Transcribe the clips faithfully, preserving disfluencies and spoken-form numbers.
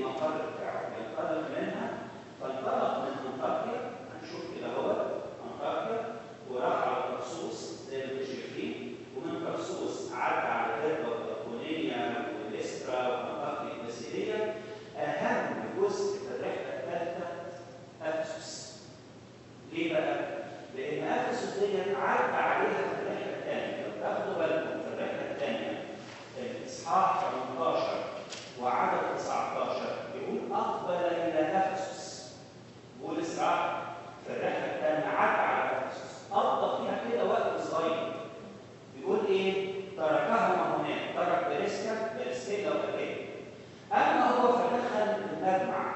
المقر بتاعه ينطلق منها، فانطلق من انطاكيا، هنشوف كده اهو انطاكيا وراح على طرسوس زي ما انتم شايفين، ومن طرسوس عدى على هربه وطرقونيه وليسترا وانطاكيا الباسيليه. اهم جزء في الرحله الثالثه افسس. ليه بقى؟ لان افسس دي عدى عليها في الرحله الثانيه، لو تاخدوا بالكم في الرحله الثانيه الاصحاح ثمانية عشر وعدد تسعة عشر يقول اقبل الى افسس. بولس راح في الرحله الثانيه عدى على افسس، قضى فيها كده وقت صغير. بيقول ايه؟ تركهما هناك، ترك بريسكا بريسكيلا وأكيلا. اما هو فدخل المجمع،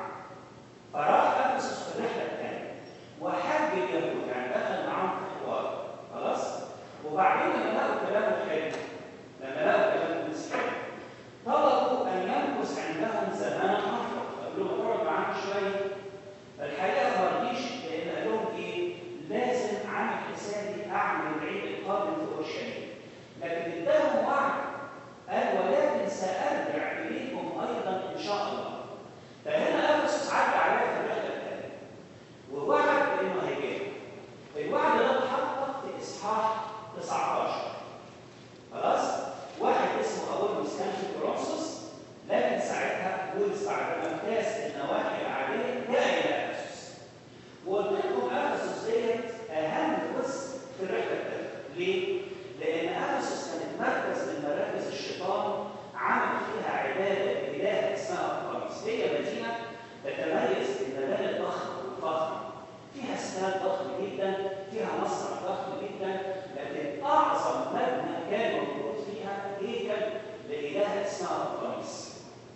فراح افسس في الرحله الثانيه وحج اليهود، يعني دخل معاهم في حوار خلاص. وبعدين لما لقوا كلامه حلو، لما لقوا كلامه مسحب، طلبوا ان يمكث عندهم زمانا اطول، قالوا له اقعد معانا شويه. فالحقيقه ما رضيش، لان قال لهم ايه؟ لازم عامل حسابي اعمل العيد القادم في اورشليم، لكن اداهم وعد قال ولكن سارجع اليكم ايضا ان شاء الله. فهنا افسس عدى عليها في الرحله الثانيه ووعد بانه هيجي. الوعد ده اتحقق في اصحاح تسعة عشر خلاص. واحد اسمه اولوس كان في كورنثوس، لكن ساعتها بولس بعد ما امتاز النواحي العاديه جاء الى افسس. وقلت لكم افسس ديت اهم جزء في الرحله الثالثه. ليه؟ لان افسس كانت مركز من مراكز الشيطان، عمل فيها عباده اله اسمها ارتميس. هي مدينه تتميز بالمباني الضخمه والفخمه، فيها استاد ضخم جدا، فيها مسرح ضخم جدا، لكن اعظم مبنى كان موجود فيها هيكل لالهه اسمها ارتميس.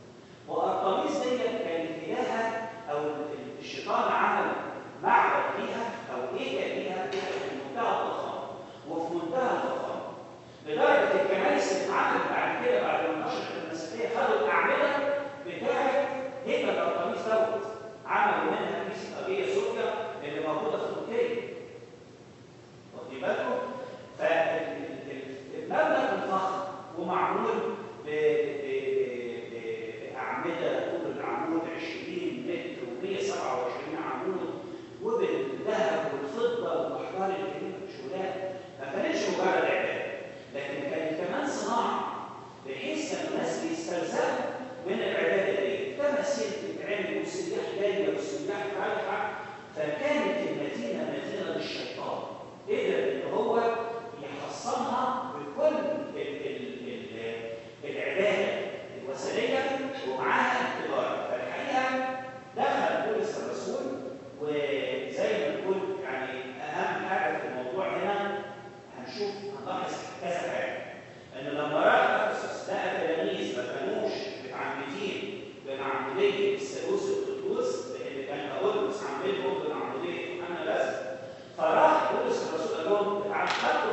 وارتميس دي كانت الهه او الشيطان عمل معبد ليها او هيكل ليها في منتهى الضخامه وفي منتهى الضخامه، لدرجه الكنائس اللي اتعملت بعد كده بعد ما نشرت المسيحيه خدوا الاعمده بتاعه هيكل ارتميس دوت، عملوا منها كنيسه ابيه صوفيا اللي موجوده في تركيا. واخدين بالكم؟ فالمبنى كان ضخم ومعمول باعمده، طول العمود عشرين متر ومئة وسبعة وعشرين عمود، وبالذهب والفضه والاحجار الكريمه والشغلات. ما كانتش مجرد عباده، لكن كانت كمان صناعه، بحيث كان الناس بيسترزقوا من العباده دي. تماثيل بتتعمل وسياح جايه وسياح رايحه، فكانت المدينه مدينه للشيطان. قدر ان هو يحصنها بكل ال ال ال العباده الوثنيه ومعاها التجاره. فالحقيقه دخل بولس الرسول، وزي ما نقول يعني اهم حاجه في الموضوع هنا هنشوف هنلاحظ كذا حاجه. ان لما راح افسس لقى تلاميذ ما كانوش متعمدين بمعموديه الثالوث القدوس، لان كان اولوس عاملهم بمعموديه يوحنا بس. فراح بولس الرسول قال لهم اتعمدتوا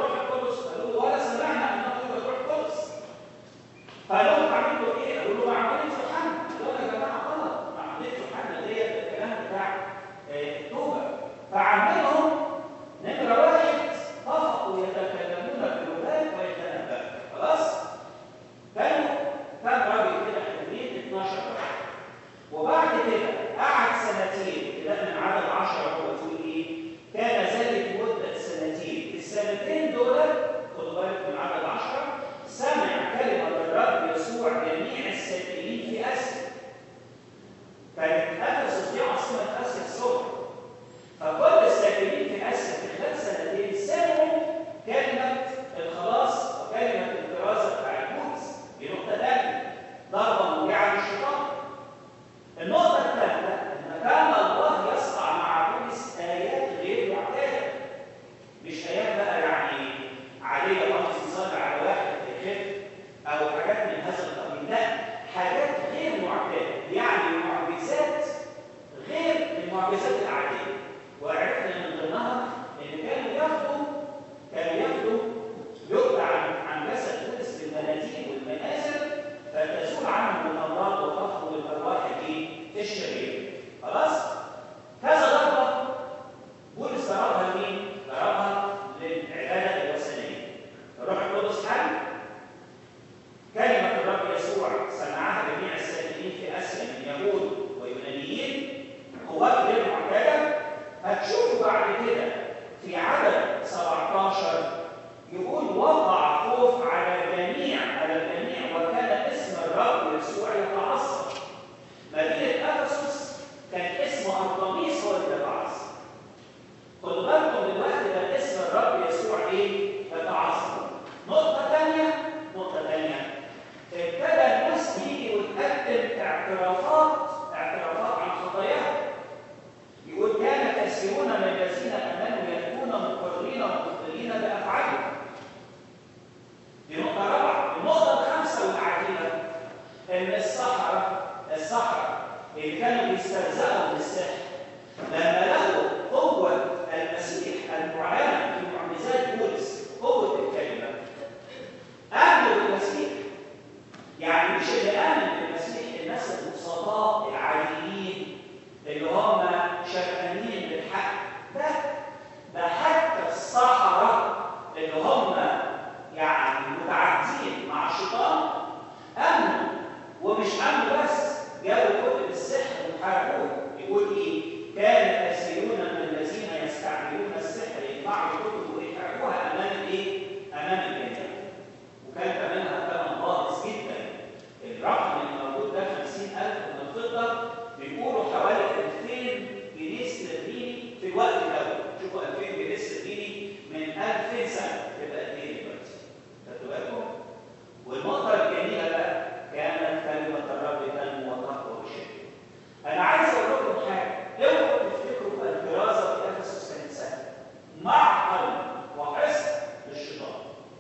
اعترافات اعترافات عن خطاياهم. يقول كان كثيرون من الذين امنوا ياتون مقرين ومخطئين بافعالهم. دي نقطه رابعه. النقطه الخامسه والعجيبه ان السحره السحره اللي كانوا بيستهزئوا بالسحر لما لقوا قوه المسيح المعلنه في معجزات بولس، قوه الكلمه، امنوا بالمسيح. يعني مش اللي امن بالمسيح الناس البسطاء العاديين اللي هم شغالين بالحق، ده ده حتى السحره اللي هم يعني متعدين مع الشيطان امنوا. ومش امنوا بس، جابوا كتب السحر وحاربوه. يقول ايه؟ كان كثيرون من الذين يستعملون السحر يجمعوا الكتب ويحاربوها امام الايه؟ امام الجميع. وكان ثمنها ثمن باهظ جدا. الرقم اللي موجود ده خمسين ألف من الفضه، بيقولوا حوالي ألفين جنيه استرليني في الوقت ده. شوفوا ألفين جنيه استرليني من ألفين سنه تبقى قد ايه دلوقتي؟ خدتوا بالكم؟ والنقطه الجميله بقى كانت كلمه الرب تنمو وتقوى وشده. انا عايز اقول لكم حاجه، اوعوا تفتكروا الدراسه في افسس كانت سهله. معقل وحصن للشيطان.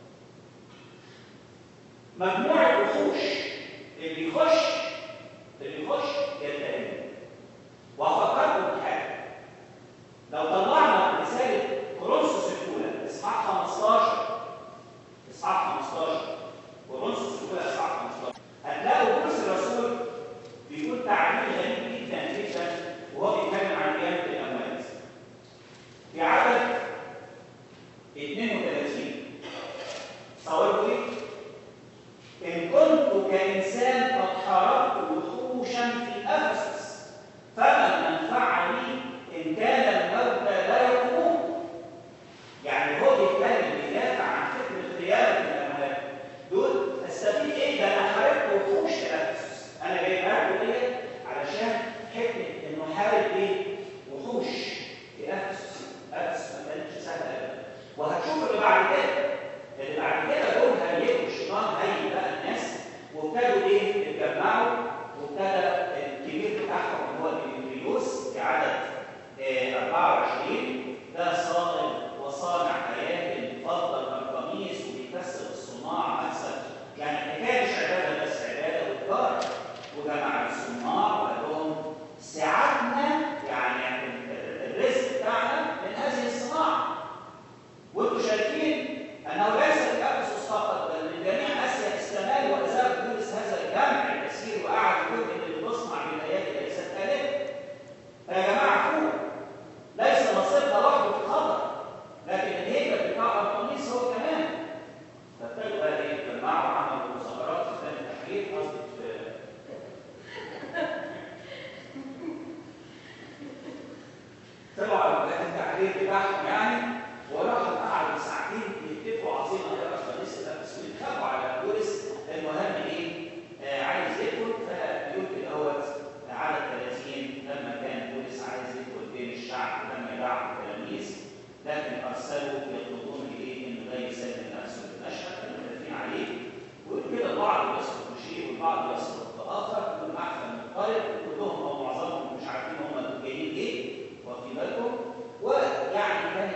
مجموعه وحوش اللي يخش اللي يخش يلتهمه. وهفكركم بحاجه. لو طلعنا رساله كورنثوس الاولى اصحاح خمستاشر اصحاح خمستاشر كورنثوس الاولى اصحاح خمستاشر هتلاقوا بولس الرسول بيقول تعبير غريب جدا جدا وهو بيتكلم عن قيامه الاموات. في عدد اثنين وثلاثين صوروا ايه؟ إن كنت كإنسان قد حاربت وحوشا في أفسس فمن منفعني إن كان الموت لا يقوم. يعني هو بيتكلم بيدافع عن فكرة قيامة الأموات. دول استفيد إيه؟ ده أنا حاربت وحوش في أفسس. أنا جايبها لكم ديت علشان حكمة إنه حارب إيه؟ وحوش في أفسس. أفسس ما كانتش سهلة أبدا. وهتشوف اللي بعد كده. اللي بعد كده دول هيجوا الشيطان هيجي بقى الناس وابتدوا ايه؟ يتجمعوا. وابتدى الكبير بتاعهم اللي هو ديمتريوس في عدد آه أربعة وعشرين ده صائغ وصانع هياكل فضه القميص وبيكسر الصناع مكسب. يعني الحكايه مش عباده بس، عباده وتجاره. وجمع الصناع وقال لهم ساعتنا يعني الرزق بتاعنا من هذه الصناعه. وانتم شايفين انه ليس لافسس فقط بل من جميع اسيا استمال وازال بولس هذا الجمع الكثير وقعد يقول ان اللي بيصنع بالايات ليست الهه. فيا جماعه فوق، ليس نصيبنا وحده في الخطر، لكن الهيبه بتاع القميص هو كمان. فابتدوا بقى ايه؟ يتجمعوا وعملوا مظاهرات في ميدان التحرير، قصدي في طلعوا على ميدان التحرير بتاعهم يعني، وراحوا قعدوا ساعتين يتفقوا عظيمه يا رئيس الافس ويتفقوا على بولس. المهم ايه؟ آه عايز يدخل. فبيقول كده اهوت عدد ثلاثين لما كان بولس عايز يدخل بين الشعب لما يدعوا التلاميذ، لكن ارسلوا يطلبون اليه انه لا يسلم نفسه للمشهد كانوا خايفين عليه. ويقول كده البعض يسقط بشيء والبعض يسقط باخر، كل محفل مختلف كلهم او معظمهم مش عارفين هم جايين ليه. واخدين بالكم؟ ويعني كان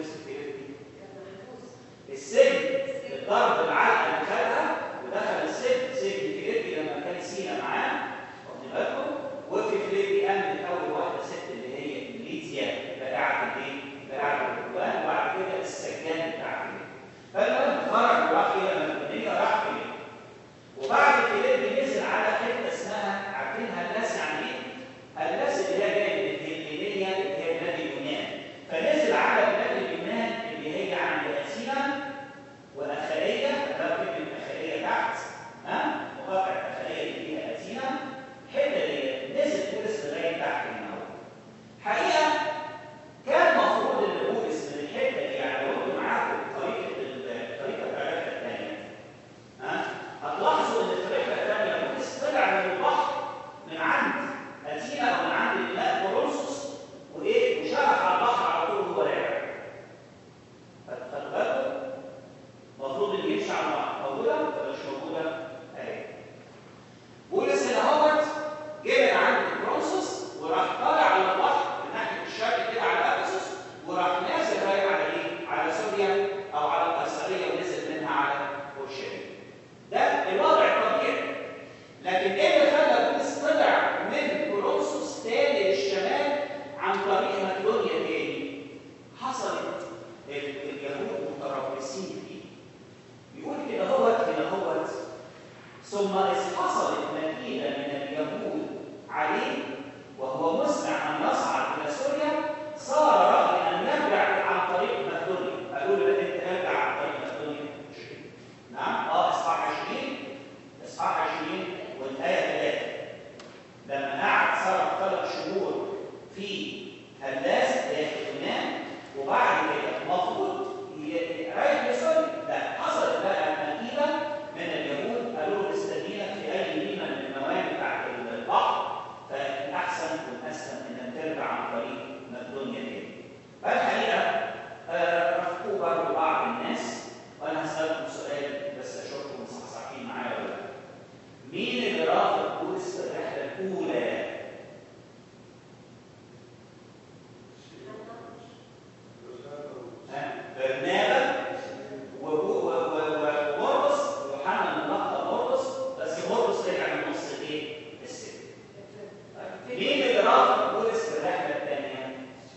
بولس في فيليبي؟ السجن، الضرب، العلقه اللي خدها ودخل السجن، سجن فيليبي لما كان سينا معاه، واخدين بالكم؟ وفي فيليبي امن اول واحده ست اللي هي ليديا بائعه الايه؟ بائعه القربان، وبعد كده السجان بتاع فيليبي. فالمهم خرج وراح الى مقدونيا، راح فيليبي. وبعد فيليبي نزل على حته اسمها، عارفين هلاس يعني ايه؟ هلاس اللي هي جايه من الهلينيه اللي هي بلاد اليونان. فنزل على بلاد اليونان اللي هي عند اثينا واخائيه، ده كلمه اخائيه تحت، ها؟ مقاطعه اخائيه اللي فيها اثينا، الحته دي نزل بولس لغايه تحت هنا. حقيقه كان المفروض ان بولس من الحته دي، يعني لو انتوا معاكم طريقه الطريقه الرحله الثانيه، ها؟ هتلاحظوا ان في الرحله الثانيه بولس طلع من البحر من عند اثينا او من عند الماء كورنثوس، وايه؟ وشرح على البحر على طول وهو راجع. خدوا بالكم؟ المفروض ان يمشي على البحر، موجوده ولا مش موجوده؟ اهي. بولس هنا اهوت جه من عند كورنثوس وراح طالع على البحر من ناحيه الشرق كده على افسس، وراح نازل رايح على ايه؟ على سوريا او على القيصريه، ونزل منها على اورشليم. ده الوضع الطبيعي. لكن ايه اللي خلى بولس طلع من كورنثوس تاني للشمال عن طريق مقدونيا تاني؟ حصلت اليهود متربصين فيه. بيقول كده هوت كده هوت ثم إذ حصلت مدينة من اليهود عليه وهو مسمع أن يصعد إلى سوريا، صار رأي أن يرجع عن طريق مقدونيا. قالوا له أنت ارجع عن طريق مقدونيا. نعم؟ اه اصحاح عشرين، اصحاح عشرين والآية ثلاثة. لما قعد صرف ثلاث شهور في هلاس داخل اليونان، وبعد كده المفروض رايح لسوريا. لا، حصلت بقى مدينة من اليهود قالوا له استدينك في أي مدينة من الموانئ بتاعت البحر، فالأحسن والأسلم إنك ترجع عن طريق مقدونيا تاني. فالحقيقة رافقوه برضه بعض الناس، وأنا هسألكم سؤال بس أشوفكم مصحصحين معايا ولا لا. مين اللي رافق بولس في الرحلة الأولى؟ برنابا ومرقس، يوحنا من لقب مرقس، بس مرقس رجع من نص الايه؟ السجن. مين اللي رافق بولس في الرحله الثانيه؟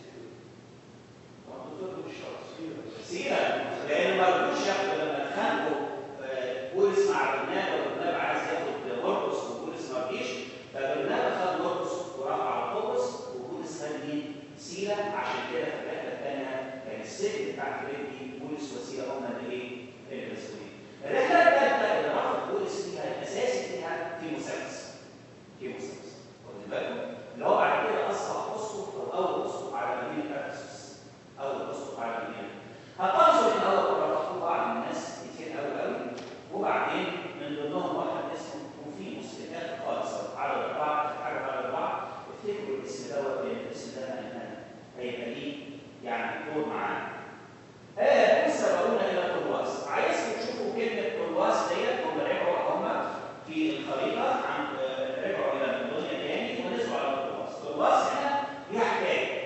سيرة، لأنه ما رضوش ياخدوا لما اتخانقوا بولس مع برنابا، وبرنابا عايز ياخد مرقس وبولس ما رضيش، فبرنابا خد مرقس وراح على قبرص، وبولس خد مين؟ سيرة. عشان كده في الرحله الثانيه كان السجن بتاع فيليبي بولس وسيرة هم اللي ايه؟ المسؤولين. الرحله الثالثه اللي رافق بولس فيها الاساسي فيها تيموثاوس. تيموثاوس واخد بالكم؟ اللي هو بعد كده اصبح اسقف او اول اسقف على مدينه افسس. اول اسقف على المدينه. هتلاحظوا ان اول رافقوا بعض الناس كتير قوي قوي، وبعدين من ضمنهم واحد اسمه توفيموس في الاخر خالص على الاربعه، حاجه على الاربعه. افتكروا الاسم دوت، لان الاسم ده هيبقى ليه يعني دور معانا. آه بص سبقونا الى طرواس. عايزكم تشوفوا كلمه طرواس ديت، هم رجعوا هم في الخريطه عن آه رجعوا الى مقدونيا تاني ونزلوا على طرواس. طرواس هنا ليها حكايه.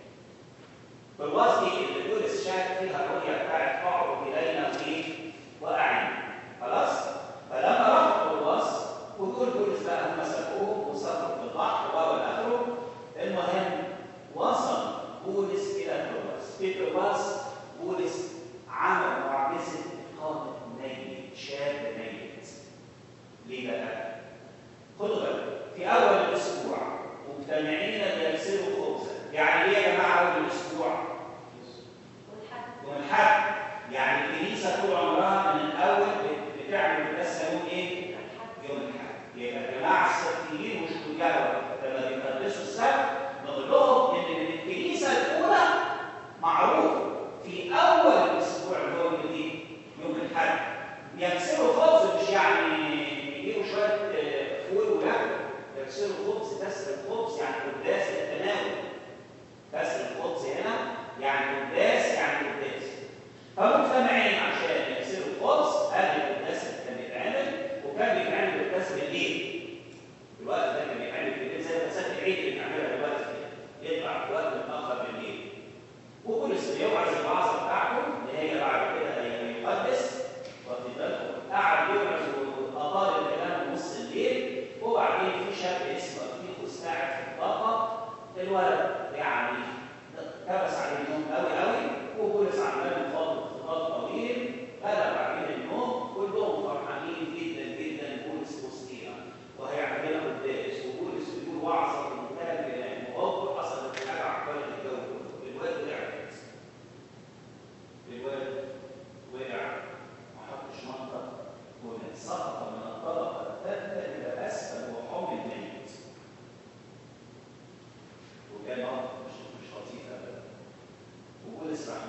طرواس دي اللي بولس شاف فيها الرؤيه بتاعت اعرض الينا وايه؟ واعين. خلاص؟ فلما راحوا طرواس ودول بولس بقى هم سبقوهم وسافروا في البحر والى اخره. المهم وصل بولس الى طرواس. في طرواس بولس عمل معجزه اقامه ميت، شاب ميت. ليه بقى؟ خدوا بالكم، في اول الاسبوع مجتمعين ليغسلوا خبزا. يعني ايه يا جماعه اول الاسبوع؟ يوم الاحد. يعني الكنيسه طول عمرها من الاول بتعمل قداس يوم ايه؟ يوم الاحد. يبقى الجماعه السبتيين والشجاعه لما بيقدسوا السبت نقول لهم ان من الكنيسه الاولى معروف في اول الاسبوع اللي هو ايه؟ يوم الاحد يغسلوا خبز. مش يعني يجيبوا شويه فول وياكلوا، يغسلوا خبز. كسر الخبز يعني قداس التناول. كسر الخبز هنا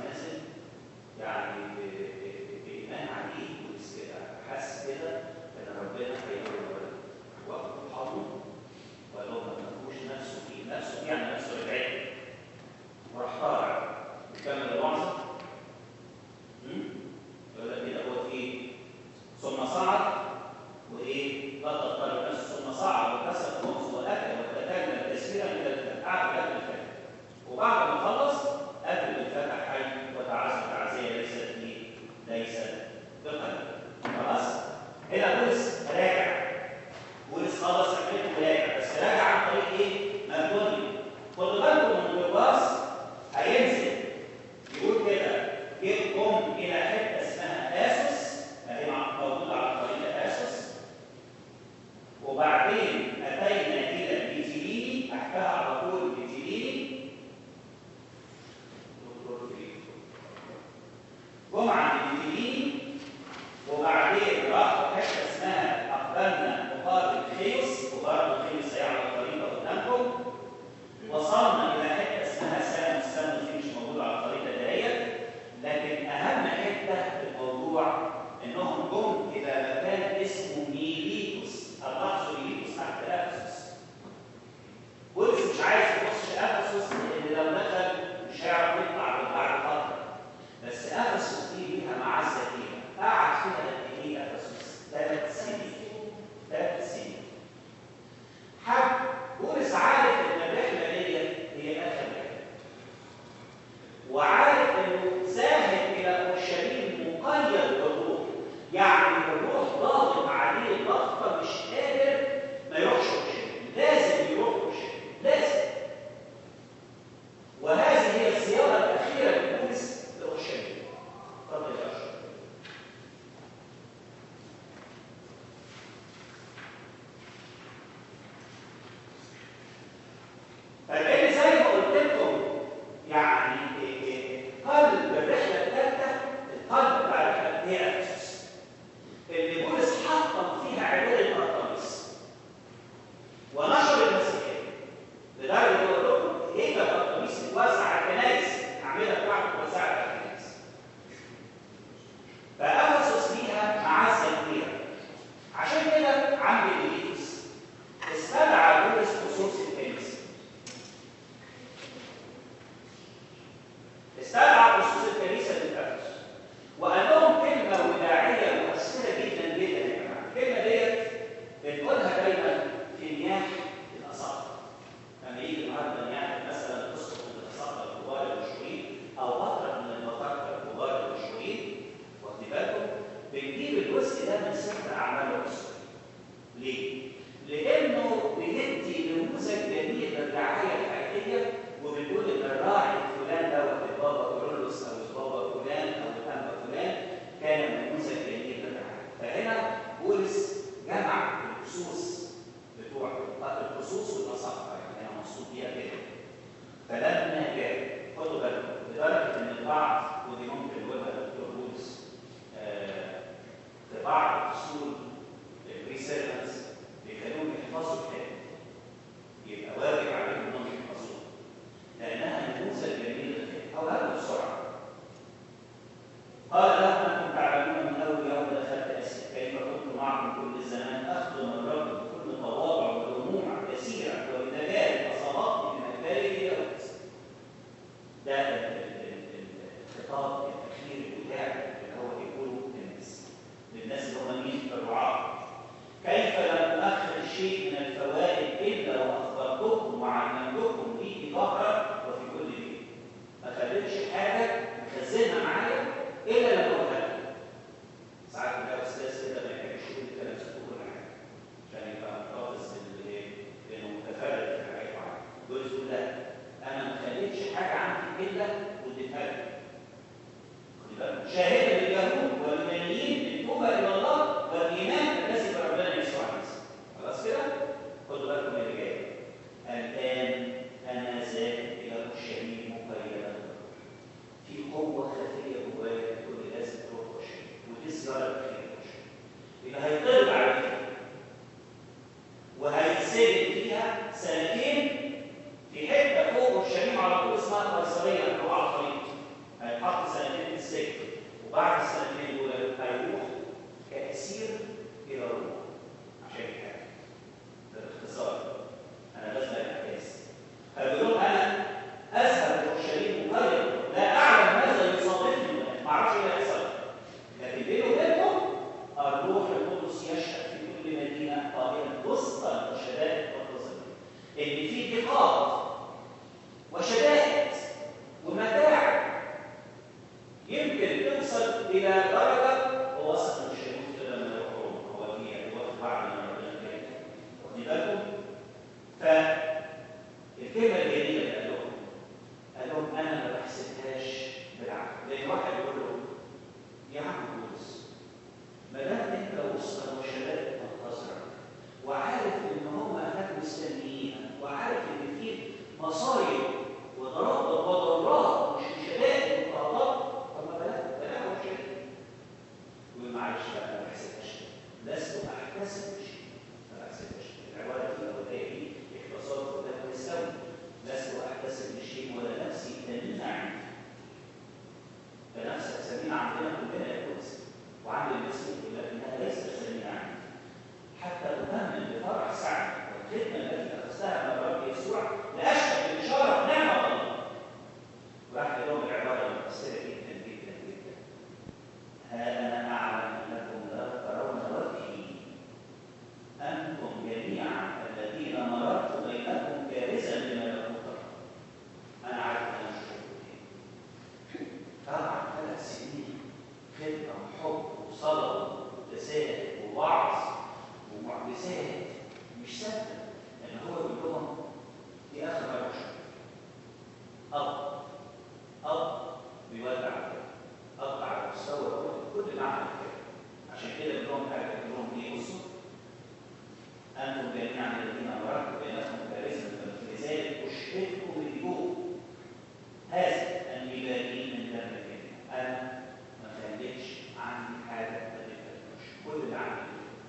نازل يعني بإيمان عجيب بولس كده، حاسس كده إن ربنا هيقول وقت حاضر وقال لهم ما تنفوش نفسه فيه، نفسه فيه يعني نفسه رجعت وراح طالع وكمل الوعظة. يقول لك كده هو فيه ثم صعد وإيه؟ لا تضطر نفسه ثم صعد وكسر خبز وأكل وتكلم تسبيحا إلى الأعلى قبل الفجر. وبعد ما خلص قبل الفتح حي وتعزى تعزية ليست لي ليست بقلب. خلاص؟ هنا بولس راجع. بولس خلص عملته وراجع، بس راجع عن طريق ايه؟ مقدونيا. خدوا بالكم من الباص هينزل يقول كده جئتم إلى حتة اسمها آسوس، أهي موجودة على طريق آسوس. وبعدين أتينا إلى بيتيليني، تحتها على طول بيتيليني. جمعة بيتيليني، وبعدين راحوا حتة اسمها أقبلنا مقابل خيوس، وبرضه خيوس هي على الطريقة قدامكم. وصلنا إلى حتة اسمها ساموس، ساموس دي مش موجودة على الطريقة ديت، لكن أهم حتة في الموضوع إنهم جم إلى مكان اسمه ميليتوس، الرأس ميليتوس تحت أفسس. بولس مش عايز يخش أفسس لأن لو دخل مش هيعرف يطلع بعد فترة، بس أفسس دي ليها معزة فيها، قعد فيها قد إيه أفسس؟ ثلاث سنين. ثلاث سنين. حب بولس عارف إن الرحلة ديت هي آخر رحلة. وعارف إنه ذاهب إلى أورشليم مقيد بالروح، يعني الروح ضاغط عليه ضغطة مش قادر ما يروحش أورشليم، لازم يروح أورشليم، لازم. وهذه هي الزيارة الأخيرة لبولس لأورشليم. اتفضل يا أشرف. فاللي زي ما قلت لكم يعني قلب الرحلة الثالثة، القلب بتاع الرحلة هي أفسس، اللي بولس حطم فيها عبادة أرطميس ونشر المسيحية، لدرجة يقول لكم هيكل أرطميس اتوزع على الكنائس، أعمدة بتاعته اتوزع على الكنائس. فأفسس ليها معزة كبيرة. عشان كده عم ميليتوس استدعى بولس خصوص الكنيسة. استدعى خصوص الكنيسة للأفسس وقال لهم كلمة وداعية مؤثرة جدا جدا يا جماعة. الكلمة ديت بنقولها دايما في نياح الأساقفة. لما يجي النهارده نياح مثلا قصة من الأساقفة الكبار المشهورين أو بطرة من البطاركة الكبار المشهورين، واخدين بالكم؟ بنجيب الجزء ده من سفر أعمال الرسل. ليه؟ لأنه بندي نموذج جميل للرعاية الحقيقية، وبنقول إن الراعي فلان دوت البابا كورولوس أو البابا فلان أو الأنبا فلان كان نموذج جميل للرعاية. فهنا بولس جمع الخصوص بتوع الخصوص والأساقفة، يعني هي مقصود بيها كده. فلما جاء خدوا بالكم لدرجة إن البعض، ودي ممكن نقولها دكتور بولس آه في بعض الفصول الريسيرفنس بيخلوهم يحفظوا الكتاب، يبقى واجب عليهم انهم يحفظوها لانها نموذج جميل للكتاب. او هذا بسرعه. قال لهم انتم تعلمون من اول يوم دخلت اسيا كيف كنت معكم كل الزمان اخدم الرب بكل تواضع ودموع كثيره وبدجال اصابتني من اكباره الى وقت. ده الخطاب الاخير الوداع اللي هو بيقوله للناس، للناس اللي هم مين؟ الرعاه. كيف لم أؤخر شيء من الفوائد إلا وأخبرتكم وعلمتكم به ظهرا وفي كل بيت. ما خليتش حاجة مخزنها معايا إلا لما أقولها لكم. ساعات بقى أستاذ كده ما يحبش يقول الكلام في كل حاجة عشان يبقى محافظ إنه متفرد في حاجات معينة. دول يقول لا، أنا ما خليتش حاجة عندي إلا واديتها لكم. شاهدا لليهود واليونانيين التوبة إلى الله والإيمان الذي بربنا يسوع المسيح. خلاص كده؟ خدوا بالكم اللي جاي. الآن أنا ذاهب إلى أورشليم مقيدا. في قوة خفية جوايا بتقول لي لازم تروح أورشليم، ودي الزيارة الأخيرة لأورشليم. اللي هيطلب عليها وهيتسجن فيها سنتين في حتة فوق أورشليم على طول اسمها قيصرية اللي هو على الطريق. هيتحط وبعد السنتين دول هيروح كأسير إلى روما عشان يحارب. ده باختصار. أنا لازم أحتاس. فبيقول أنا أذهب لأورشليم مقرر لا أعلم ماذا يصادفني ما أعرفش إيه اللي هيحصل. لكن بيني وبينكم الروح القدس يشهد في كل مدينة قائلا وسط الشدائد والتظلم إن في ضيقات وشدائد ومتاعب يمكن توصل إلى درجة ووصل مش هيموت كده لما يروح روما هو هي هو بعد ما ربنا جاي. واخدين بالكم؟ فالكلمة الجميلة اللي قال لهم قال لهم أنا ما بحسبهاش بالعقل، لأن واحد يقول له يا عم بولس ما دام أنت وسط وشدائد تنتظرك وعارف إن هم هناك مستنيين وعارف إن في مصايب وضرب وضرات مش شدائد وقرارات، طب ما بلاها بلاها وشدائد. يقول معلش بقى ما بحسبهاش لست أحتسب شيء ما بحسبهاش. العبارة دي الأولية دي اختصار قدام السوي لست أحتسب لشيء ولا نفسي ثمينة عندي. فنفسك ثمينة عندنا كلنا يا قدس وعند المسيح ولكنها ليست ثمينة عندي حتى أتمم بفرح سعد والخدمة التي أخذتها من الرب يسوع لأشهد بإشارة نعمة الله. وراح لهم العبارة المؤثرة جدا جدا جدا. ها أنا أعلم أنكم لا ترون وجهي أنتم جميعا الذين مررت بينكم كارثا لملكوت الله. أنا عارف أنا مش هقول طبعا ثلاث سنين خدمة وحب وصلاة وتساهل ووعظ ومعجزات مش سهلة. لأن هو يقول لهم دي آخر مرة أشوفها. أب أب بيودع كده أب على مستوى كل معنى كده. عشان كده بيقول لهم حاجة بيقول لهم إيه؟ بصوا أنتم جميعا الذين مررت بينكم كارثا فلذلك أشهدكم اليوم هذا أني بريء من دم الجميع. أنا ما خليتش عندي حاجة ما تفهموش كل اللي عندي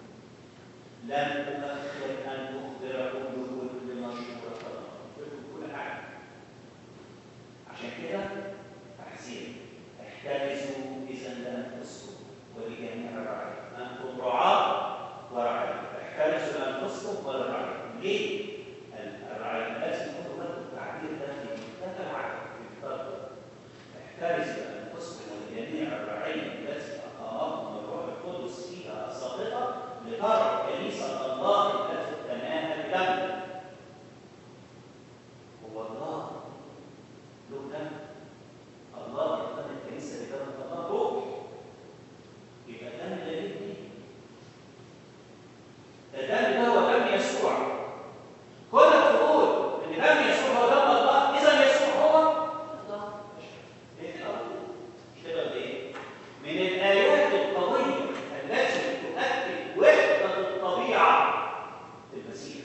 لم أؤخر أن أخبركم بكل مشورة الله كل حاجة. عشان كده تحذير احترزوا إذا لأنفسكم ولجميع الرعاية. أنتم رعاة ورعاية احترزوا لأنفسكم وللرعاية. ليه؟ الرعاية لازم يكون لكم التعبير ده في منتهى العدل في الفرق. احترزوا لأنفسكم ولجميع الرعاية التي أقامكم الروح القدس فيها الساقطة لترى كنيسة الله التي تنام بدم. هو الله له دم. الله يقدم الكنيسة بدم الله روح. يبقى الدم ده ليه مين؟ ده الدم ده هو دم يسوع. كونك تقول ان دم يسوع هو دم الله اذا يسوع هو الله. ليه كده؟ مش كده ولا ايه؟ من الآيات القوية التي تؤكد وحدة الطبيعة في المسيح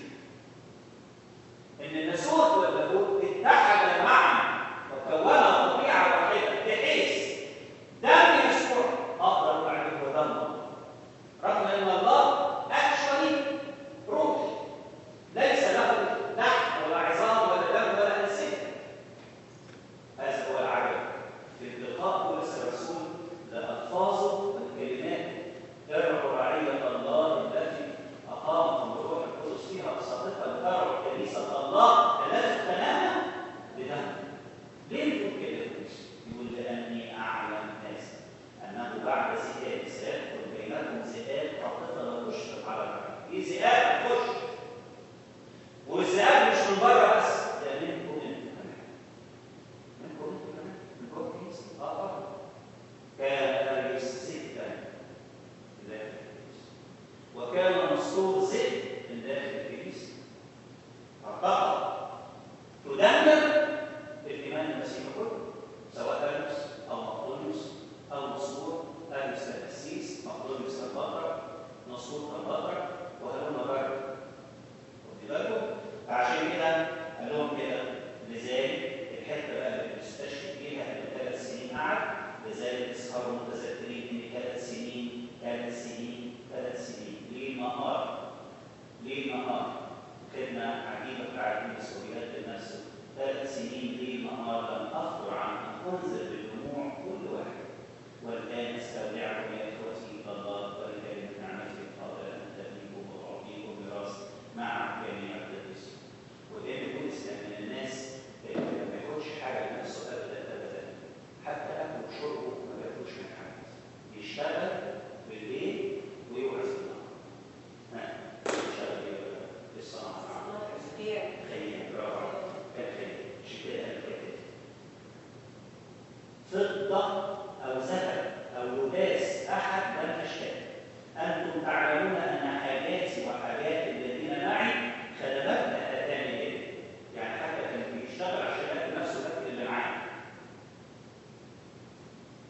إن الناسوت واللاهوت اتحدا معا وكونا طبيعة واحدة بحيث دم يسوع أقدر أقول عليه هو دم الله رغم أن الله أكشولي روح ليس له لحم ولا عظام ولا دم ولا أنسجة. هذا هو العجب في انتقاء بولس الرسول لألفاظه والكلمات. ارعوا رعية الله التي أقامكم الروح القدس فيها بساطتها لترعوا كنيسة الله التي تنام بدم. ليه بيقول كده بولس؟ يقول لأني أعلم هذا أنه بعد ذئاب سيدخل بينكم ذئاب عاطفة لا تشفق على الرعية. في ذئاب تخش والذئاب مش من بره بس، ده منكم انتم كمان. منكم انتم كمان من جوه الكنيسة. اه طبعا. كان يستسيب من داخل الكنيسة وكان مسطور ذئب من داخل الكنيسة. أعتقد تدمر الإيمان المسيحي كله سواء ألبس أو مقدونيوس أو مسطور. ألبس القسيس، مقدونيوس البطرك، مسطور البطرك وهلم بره. واخد بالكم؟ فعشان كده قال لهم كده لذلك الحته بقى اللي بنستشهد بيها اللي ثلاث سنين قعد لذلك اسهروا متذكرين ان ثلاث سنين ثلاث سنين ثلاث سنين ليل نهار ليل نهار خدمه عجيبه بتاعت المسؤوليات لنفسه. ثلاث سنين ليل نهار لم اخطر عن ان انزل بالدموع كل واحد والان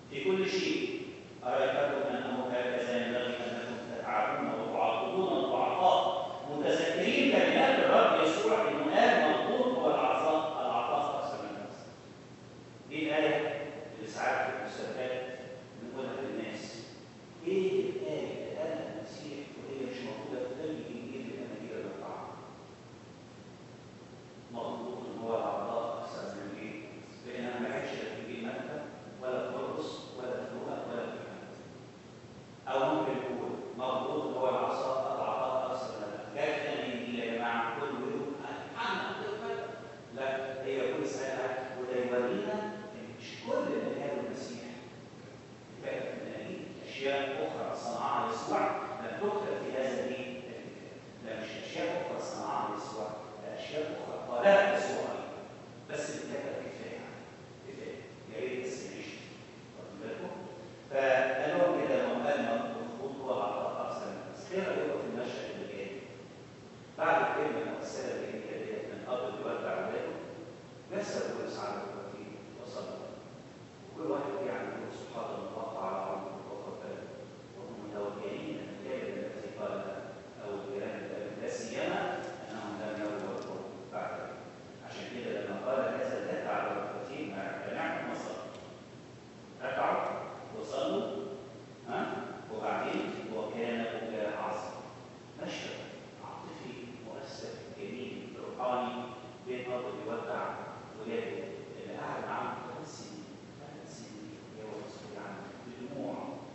في كل شيء. أرأيتكم أنه هكذا ينبغي أنكم تتعبون وتعاقبون الضعفاء متذكرين كلمات الرب يسوع إنه قال مطلوب هو العطاء العطاء أكثر من النفس. دي الآية اللي ساعات في المسابقات بنقولها للناس. إيه الآية اللي قالها المسيح وهي مش موجودة في أي إنجيل من الأناجيل الأربعة؟ مطلوب هو العطاء أكثر من الإيه؟ لأنها ما كانتش لا في إنجيل متى ولا في مرقس ولا في لوقا ولا في يوحنا. أو ممكن نقول مطلوب هو العطاء العطاء أكثر من النفس. جاءت الإنجيل يا جماعة كله يقول أنا لا، هي كل سنة وده يورينا إن مش كل اللي قاله المسيح كتاب من الأناجيل أشياء أخرى صنعها يسوع لم تكتب في هذا الكتاب. لا، مش أشياء أخرى صنعها يسوع، لا أشياء أخرى قالها يسوع بس الكتاب كفاية كفاية يا ريت بس نعيش. واخد بالكم؟ فقال لهم كده لما قال المفروض هو العطاء أكثر من الناس. خير يبقى في المشهد اللي جاي بعد الكلمة المؤثرة اللي هي ديت من أب بيودع أولاده يسأل بولس على الوكيل وصلى وكل واحد يعني يقول سبحان الله وقع على عمره وقبل وهم متوجهين من الكلمة التي قالها أو الكلام الذي لا سيما أنهم لم يروا القرب بعد. عشان كده لما قال هذا الدفع على الوكيل ما ركعوا وصلوا ركعوا وصلوا ها وبعدين وكان بكاء عظيم. مشهد عاطفي مؤثر جميل روحاني بين اب بيودع ولاده اللي قاعد معاهم ثلاث سنين ثلاث سنين هو مسؤول عنه بدموع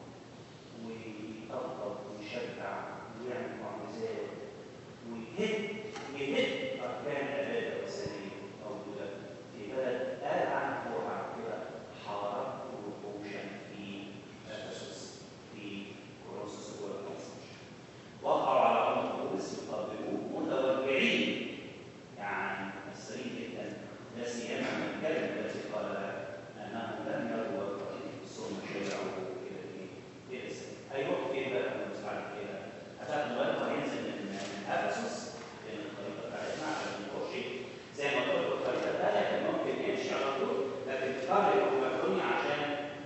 ويطبطب ويشجع ويعمل معجزات ويهد ويهد اركان العباده الاساسيه موجوده في بلد قال عنه هو بعد كده حاربت وحوشا في افسس في كورنثوس الاولى خمستاشر. وقعوا على عنق بولس يقبلوه متوجعين يعني مؤثرين جدا لا سيما من الكلمه التي قال لها انهم لم يروا الرجل ثم شيعوه الى الايه؟ الى السجن. هيروح فين بقى بولس بعد كده؟ هتاخدوا بالكم هينزل من من افسس لان الطريقه بتاعتنا عشان ما نروحش زي ما قلت لكم الطريقه الثانيه كان ممكن يمشي على طول لكن اضطر يروح مقدونيا عشان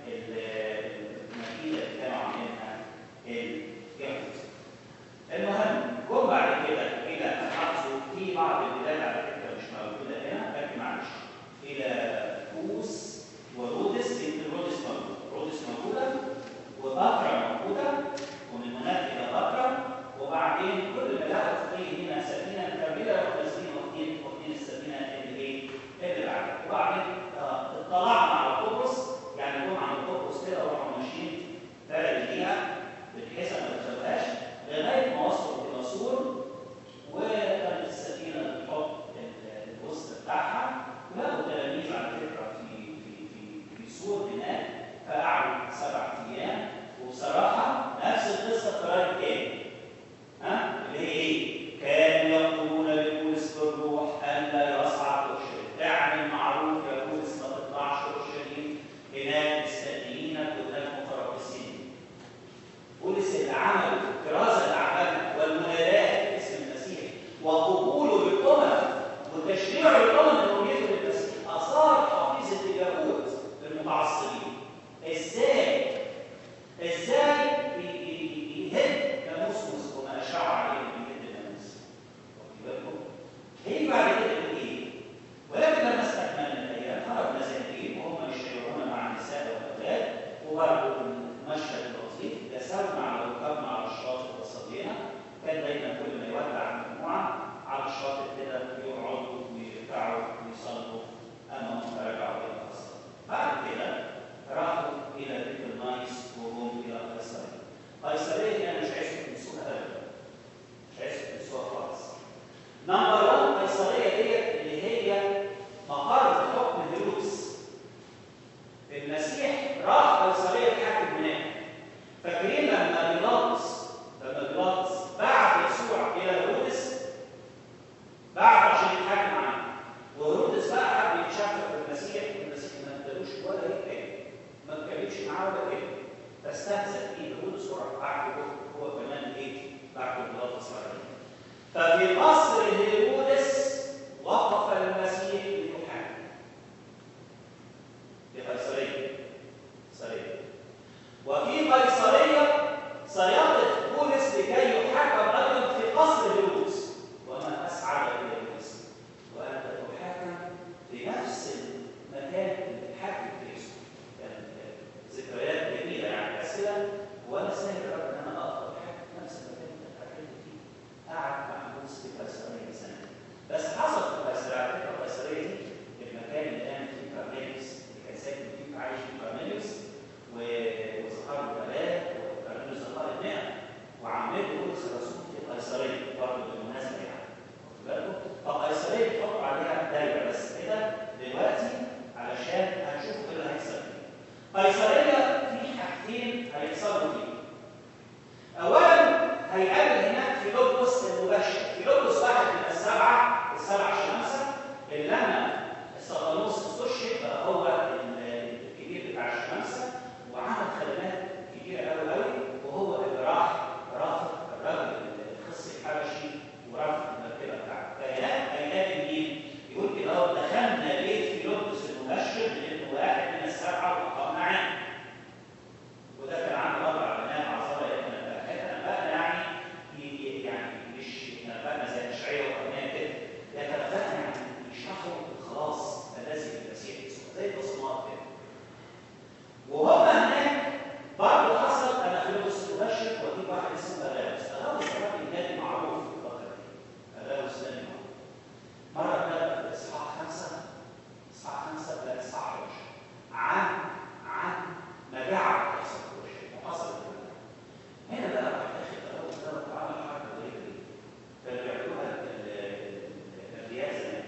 المدينه اللي كانوا عاملينها اليهود. المهم جم بعد كده الى حفظوا في بعض البلاد على فكره مش موجوده هنا لكن معلش الى كوس ورودس. يمكن رودس موجوده رودس موجوده وبكرة موجوده ومن هناك الى بكرة وبعدين كل ما لقوا في هنا سفينه كامله يروحوا نازلين واخدين واخدين السفينه اللي ايه اللي بعدها. وبعدين اطلعنا على قبرص يعني جم عند قبرص كده وراحوا ماشيين بلد ليها بحيث ما تتشابهاش لغايه ما وصلوا الى سور وكانت السفينه بتحط الوسط بتاعها ولقوا تلاميذ على فكره في في في في سور هناك فقعدوا سبع ايام. وبصراحه نفس القصه اتكررت تاني ها اللي هي ايه؟ كانوا يقولون لبولس بالروح الا يصعد اورشليم. اعمل معروف يا بولس ما تطلعش اورشليم هناك مستنيينك وهناك متربصين. بولس اللي عمل الكرازه اللي عملها والمنادات باسم المسيح وقبوله بالامم وتشريعه للامم انهم يدخلوا المسيح اثار حفيظه اليهود للمتعصبين. ازاي؟ ازاي يهد ناموس موسى وما اشاع عليه يهد الناموس؟ واخد بالكم؟ هيجي بعد كده يقول ايه؟ ولكن لما استكملنا الايام خرج نازلين وهم يشتغلون مع النساء والاولاد وبرضه مشهد لطيف جسرنا على ركابنا على الشاطئ وصلينا. كان دايما كل ما يودع مجموعه على الشاطئ كده يقعدوا ويركعوا ويصلوا امام رجعوا الى الصلاه. بعد كده راحوا الى بيت النايس وهم الى قيصريه. قيصريه دي انا مش عايزكم تنسوها ابدا مش عايزكم تنسوها خالص. نمبر واحد قيصريه ديت اللي هي مقر حكم هيرودس. المسيح راح قيصريه يحاكم هناك. فاكرين لما بيلاطس لما بيلاطس بعت يسوع الى هيرودس بعت عشان يتحاكم عنه وهيرودس بقى حب يتشفق بالمسيح والمسيح ما ادالوش ولا ايه ما اتكلمش معاه ولا كده فاستهزأ فيه هيرودس وراح بعته هو كمان ايه بعت بيلاطس عليه. ففي قصر هيرودس وقف المسيح ليحاكم في قيصريه قيصريه يحصل في اورشليم وحصل كده. هنا بقى راح داخل الاول دوت وعمل حركه غريبه دي كانوا بيعملوها الانبياء زمان.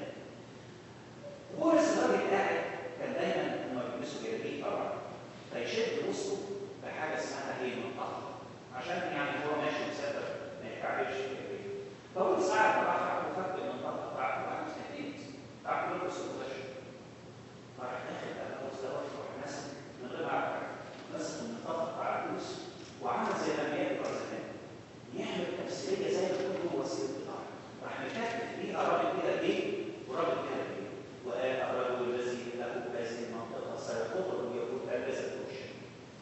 بولس الراجل قاعد كان دايما لما بيلبسوا جلابيه طبعا فيشد وسطه بحاجه اسمها ايه؟ منطقه عشان يعني هو ماشي مسافر ما يتكعبلش في الجلابيه. فبولس قاعد راح وفك المنطقه بتاعته وراح مستحيل بتاع كل بس الغش. فراح داخل على البولس دوت وراح ماسك من غير ما يعرف ماسك المنطقه بتاع البولس وعمل زي الانبياء بتوع زمان يعمل تمثيليه زي ما يكون هو وسيله بتاعه. راح مكتب فيها راجل كده ايه وراجل كده ايه وقال الرجل الذي له هذه المنطقه سيخطر ويقول البس الكوشن.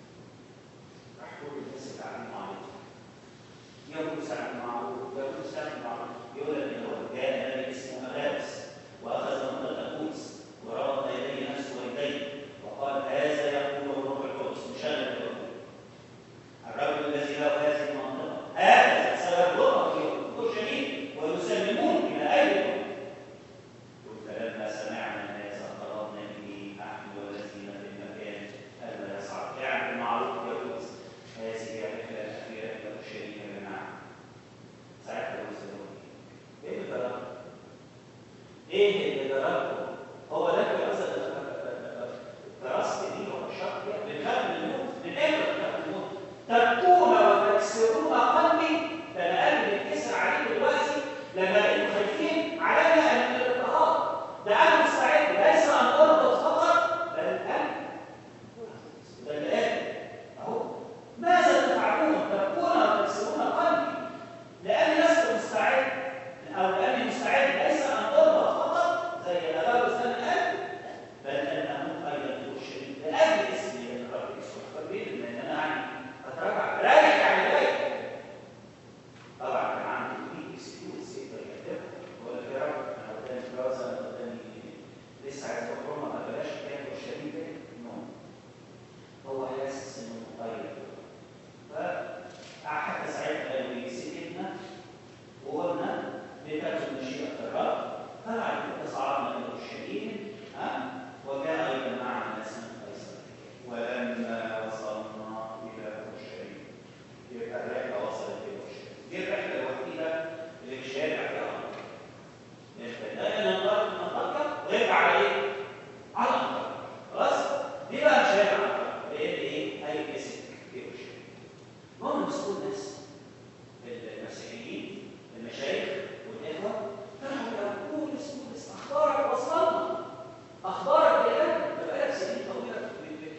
راح كل الناس اللي قاعدين معاه يقول سلام معروف يقول سلام معروف يقول ان هو كان نبي اسمه اغابس واخذ منطقه قدس وربط يديه نفسه ويديه وقال هذا يقول الروح القدس مشغل الروح الرجل الذي له هذه المنطقه هذا سيربطه في اورشليم ويسلمون الى ايديهم. فلما سمعنا هذا ضربنا به نحن والذين في المكان الا يصعد يعني المعروف يقول هذه الرحله الاخيره الى اورشليم يا جماعه. ساعتها يقولون ايه اللي جربته؟ ايه اللي جربته؟ هو ده دراسه دراسه دي وشرح بنخاف من الموت من امتى بنخاف من الموت؟ تبكون وتكسرون قلبي. ده انا قلبي بيتكسر عليه دلوقتي لما انتوا خايفين علينا من الاضطهاد. ده انا مستعد ليس ان اربط فقط بل القلب. ده اللي قال اهو ماذا تفعلون؟ تبكون وتكسرون قلبي لاني لست مستعد او لاني مستعد ليس ان اربط فقط زي اغابس ده القلب بل ان اموت ايضا في اورشليم لاجل اسمي الرب يسوع. فبين ان انا يعني اتراجع رايح يعني رايح. طبعا كان عندي كميه اكسكيوز يقدر يقدمها بقول لك يا رب انا قدامي دراسه انا قدامي لسه عايز اروح روما ما بلاش كده اورشليم تاني. هو حاسس انه مغير فحتى ساعتها قالوا لي سكتنا وقلنا لتكن مشيئه الرب. فبعد كده صعدنا الى اورشليم ها وجاء ايضا معنا ناس من قيصريه. ولما وصلنا الى اورشليم يبقى الرحله وصلت الى اورشليم. دي الرحله الوحيده اللي مش هيرجع فيها امر. دايما ننطلق من منطقه ويرجع على ايه؟ على منطقه. خلاص؟ دي بقى مش هيرجع لان ايه؟ هيتمسك في اورشليم. المهم مسكوا الناس المسيحيين المشايخ والاخوه كانوا يقولوا بولس بولس اخبارك وصلنا اخبارك يا ابني ده بقالك سنين طويله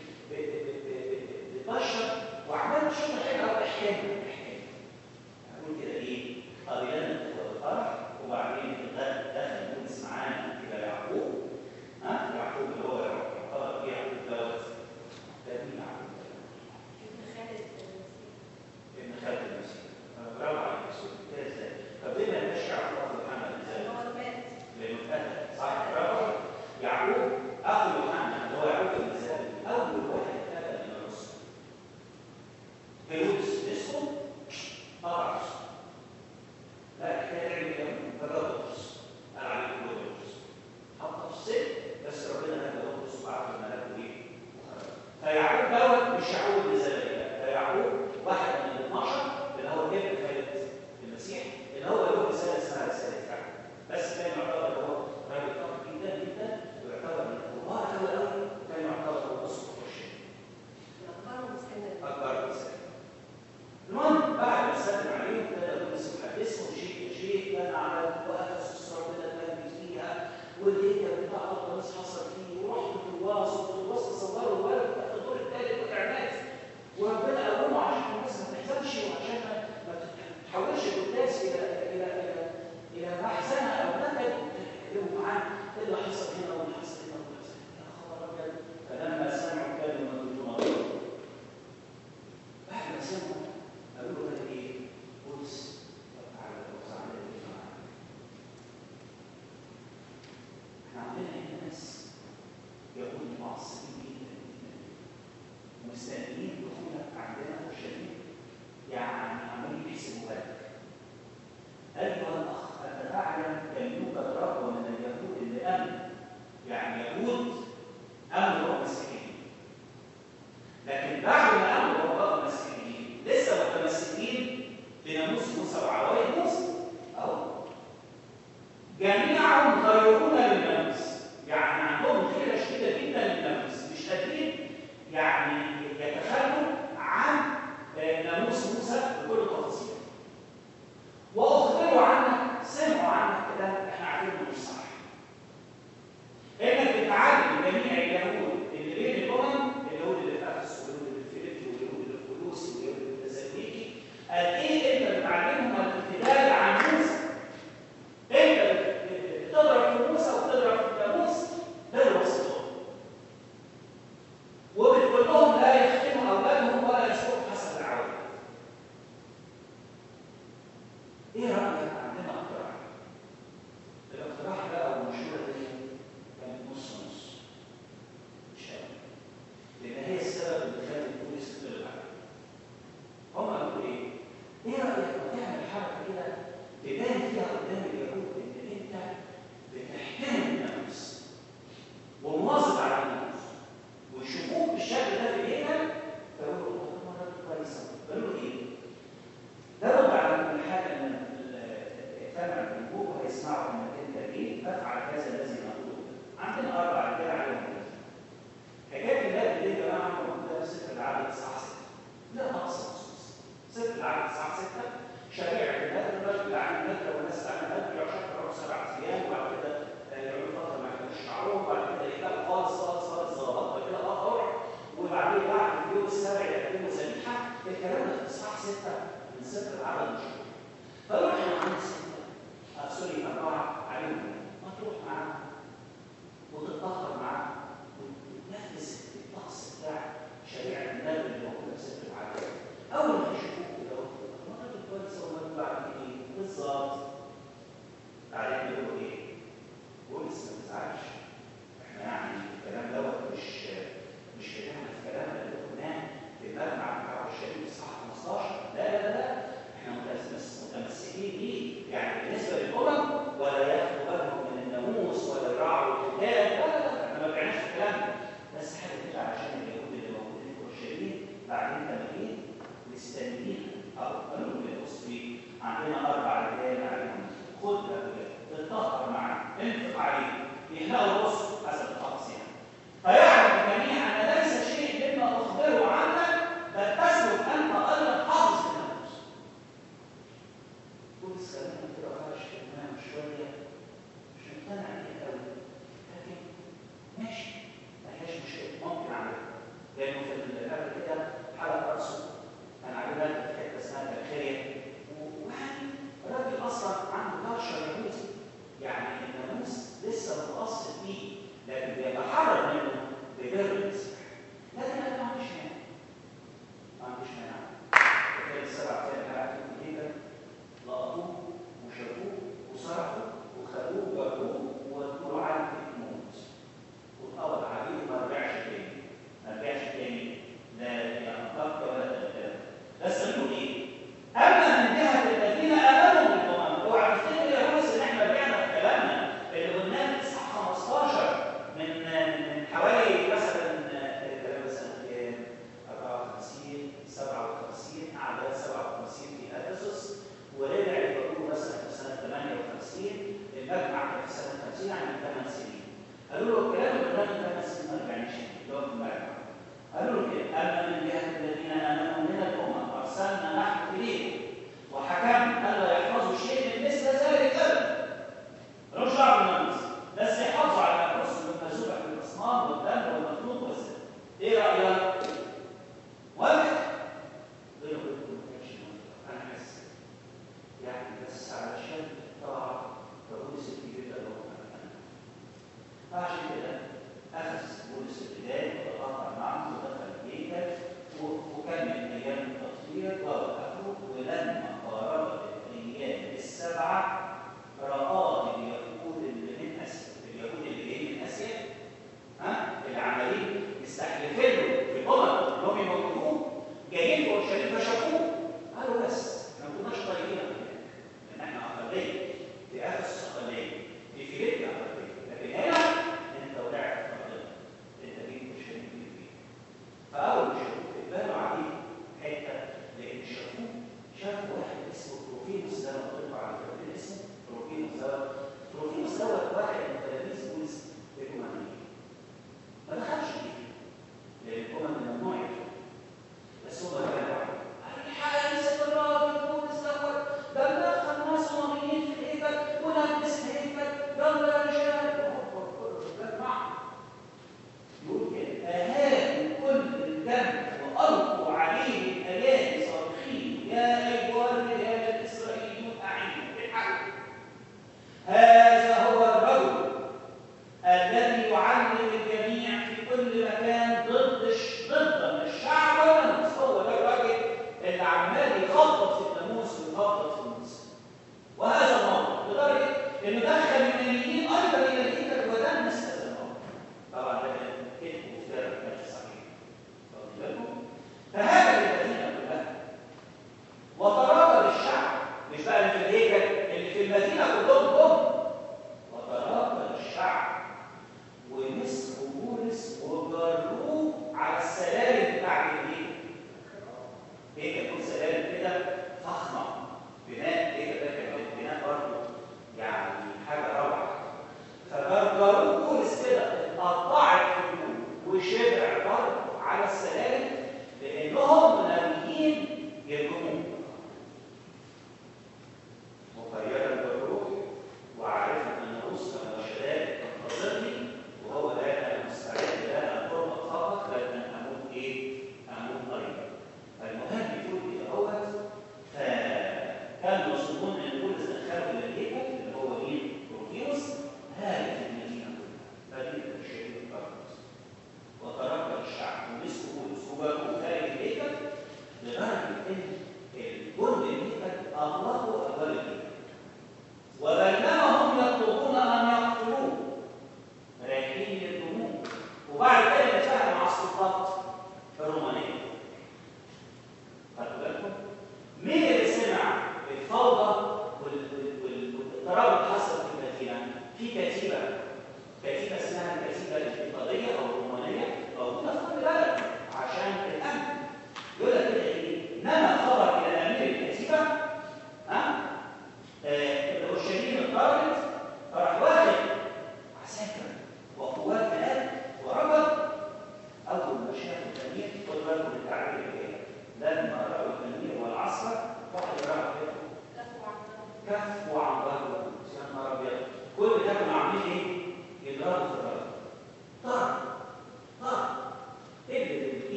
بتبشر وعمال تشوف حاجه واحكام احكام. اقول كده ايه؟ قبلنا الفرح وبعدين دخل بولس معانا الى يعقوب. ها يعقوب اللي هو يعقوب يعقوب دوت ده مين يعقوب؟ ابن خالد ابن خالد المسيح. برافو عليك يا سيدي. كده ازاي؟ طب ليه ما يبقاش يعقوب اخو يوحنا ازاي؟ هو مات لانه اتقتل صح؟ برافو. يعقوب اخو يوحنا اللي هو يعقوب المسيح اول واحد اتقتل من الرسل. هيرودس اسمه بعدين تمارين مستنيين او قالوا لي بص في عندنا اربع رجال عليهم خد الرجال تتطهر معاهم انفق عليهم يحلقوا الرص حسب الطقس يعني. فيعلم الجميع ان ليس شيء مما اخبره عنك بل تسلك انت ايضا حافظ الناموس. بولس كلامه كده خرج في دماغه شويه مش مقتنع بيه قوي لكن ماشي ما هياش مشكله ممكن اعملها لانه في قبل كده حلق راسه انا عاملها في حته اسمها تبخيريه ويعني الراجل اصلا عنده طرشه يهودي يعني الناموس لسه متاصل فيه لكن بيتحرر منه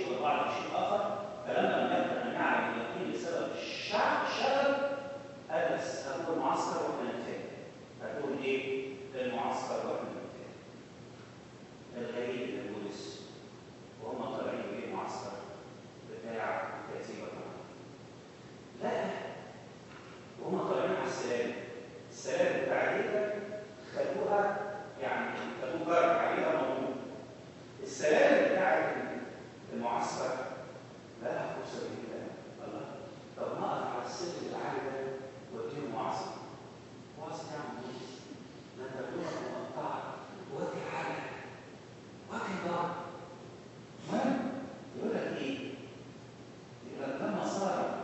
شيء والبعض شيء اخر، فلما لم يقدر ان يعلم اليقين بسبب الشعب الشغب أجلس هتقول معسكر واحنا نتفاهم. هتقول ايه؟ المعسكر واحنا نتفاهم. الغريب اللي بولس وهم طالعين بايه المعسكر بتاع كتيبه لا، وهم طالعين على السلام، السلام بتاع ديتك خلوها يعني خلوه جرب عليها موضوع. السلام بتاع المعسكر لا لها فرصه كده. الله، طب ما اقف على السلم العالي ده واديله معسكر، معسكر يعمل ايه؟ ده انت اللغه مقطعه وادي حاجه وادي ضرب. المهم يقول لك ايه؟ يقول لك لما صار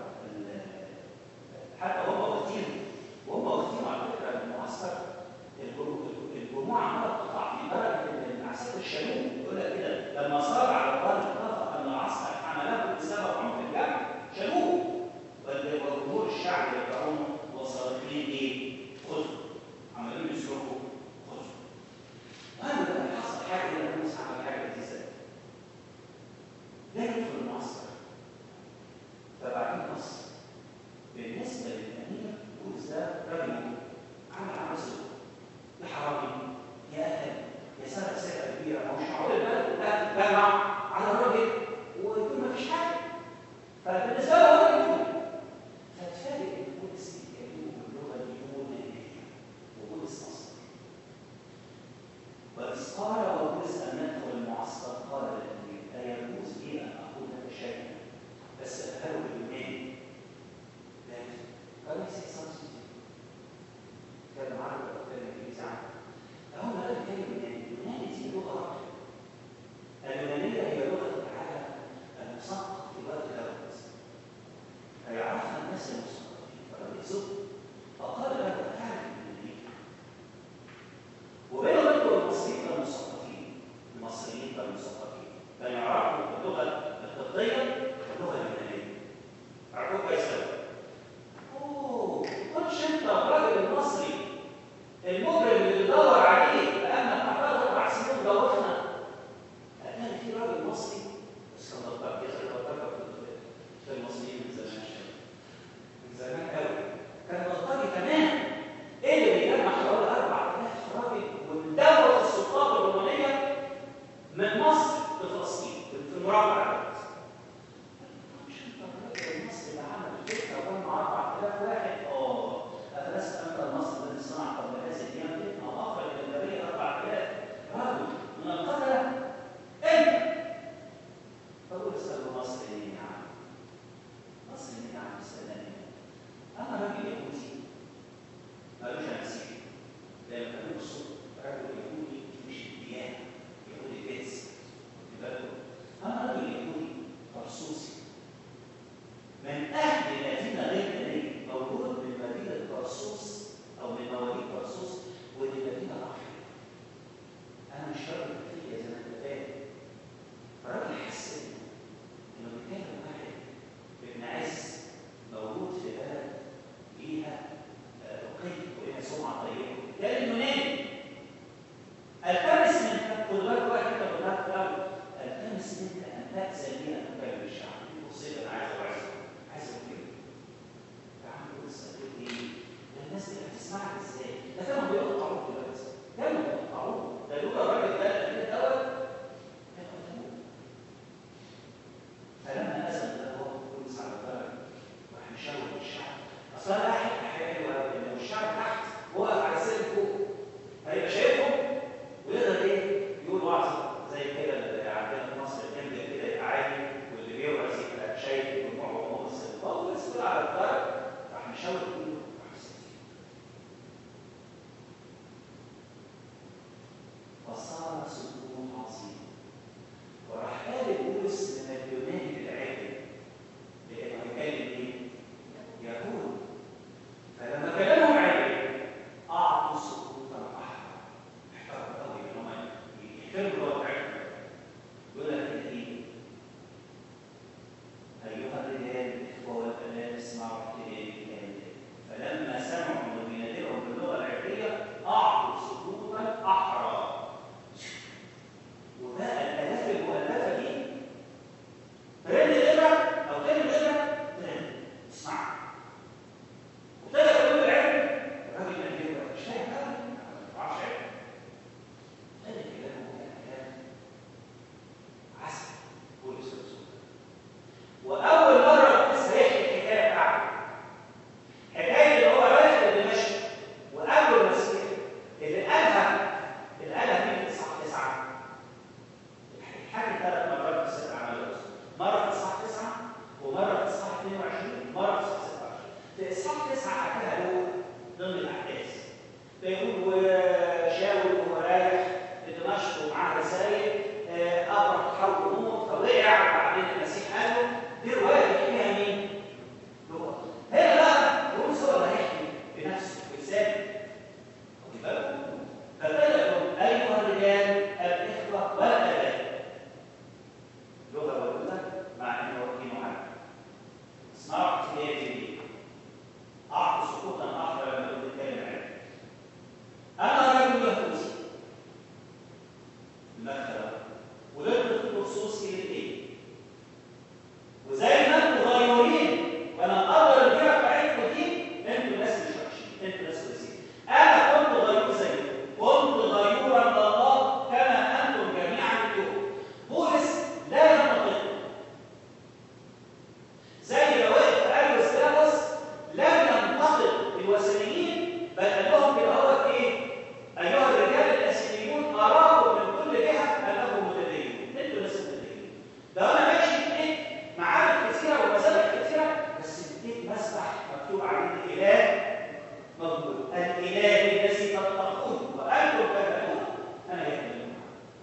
حتى هم واخدين وهم واخدين على فكره المعسكر الجموع عماله تقطع في درجه ان العساكر الشالوه. يقول لك كده لما صار على الارض اتفق ان العسكر حمله بسبب عنف الجمع شالوه، وجمهور الشعب يدعون وصالحين ايه؟ خذوا، عمالين يصرخوا خذوا. المهم بقى حصل حاجه هنا، موسى عمل حاجه لذيذه. لا يدخل المعسكر، فبعدين نص بالنسبه للامير بولس ده راجل عمل عمل سوء، يا حرامي يا قتل يا سرق سرقه كبيره، ما هوش معقول البلد كلها تجمع على الراجل ويكون ما فيش حاجه. فبالنسبه له هو يقول، فتفاجئ ان بولس بيتكلموا باللغه اليونانيه وبولس مصري. واذ قال وبولس ان ندخل المعسكر قال للامير ايجوز لي ان اقول لك شيئا بس افعله باليوناني؟ قال لي سيد صمص كان معاه وكان انجليزي عنه. فهو قال لي اليوناني، اليوناني دي لغه راقيه. اليونانيه هي لغه العالم المثقف في الوقت الاول، هيعرفها الناس المثقفين فقال يزق. فقال له افعل باليونانيه. وبينهم انتوا المصريين كانوا مثقفين، المصريين كانوا مثقفين، كانوا يعرفوا اللغه القبطيه واللغه اليونانيه. عرفوها كويس قوي. اوه، ما تقولش انت الراجل المصري المجرم اللي بيدور عليه لانك اعطاه اربع سنين دوخنا. كان في راجل مصري بس كان بطل كده، بطل في المصريين من زمان شويه، من زمان قوي، كان بطل تمام. ايه اللي بيجمع حوالي أربعة آلاف راجل ومدور السلطات الرومانيه من مصر لفلسطين في المربع ده. مش انت الراجل المصري اللي عمل الفكره وجمع أربعة آلاف واحد؟ اه أفلست أنت المصري الذي صنع قبل هذه الأيام فتنة وأخرج إلى البرية أربعة آلاف رجل من القتلة؟ أنت فقول اسألوا مصر إيه يا عم؟ مصر إيه يا عم؟ استناني أنا راجل يهودي مالوش نسيب، لأن كان مقصود راجل يهودي مش الديانة، يهودي جنس. أنا راجل يهودي طرسوسي من أهل مدينة غير مدينة، مولود من مدينة طرسوس أو من مواليد طرسوس، ودي مدينة رحمة. أنا مش راجل كتير زي ما أنت فاهم. فراجل حس إنه بيتكلم واحد ابن عز مولود ومره في اصحاح اثنين وعشرين ومره في اصحاح ستة عشر. في اصحاح تسعة حكاها له ضمن الاحداث، فيقول وشاول وهو رايح لدمشق ومعاه رسائل ابرح حاول يموت فوقع، وبعدين المسيح قال له دي روايه يحكيها مين؟ لوقا. هنا بقى بولس هو اللي هيحكي بنفسه بلسانه. خدي بالكم؟ فابتدى يقول ايها الرجال الاخوه والاباء. لغه بقولها مع انه وكيل معين. اسمعوا احتياجي ليه. اعطوا سقوطا اخر لما كنت بتكلم عنه. انا رجل يهودي. المدخل ولدت في الرصوص الاثنين. وزي ما انتم غيورين وانا مقدر الجهه بتاعتكم دي، انتوا ناس مش وحشين، انتوا ناس كويسين. انا كنت غيور زيكم، كنت غيورا لله كما انتم جميعا اليوم. بولس لا ينتقد. زي ما وقف اريوس كلاوس لم ينتقد الوثنيين، بل قال لهم كده هو ايه؟ ايها الرجال الاسيريون اراكم من كل جهه انكم متدينون. انتوا ناس متدينين. ده انا ماشي في ايه؟ معابد كثيره ومذابح كثيره، بس اديت مسبح مكتوب عليه الاله مقبول، الاله الذي تتقون وانتم تتقون انا يهديكم.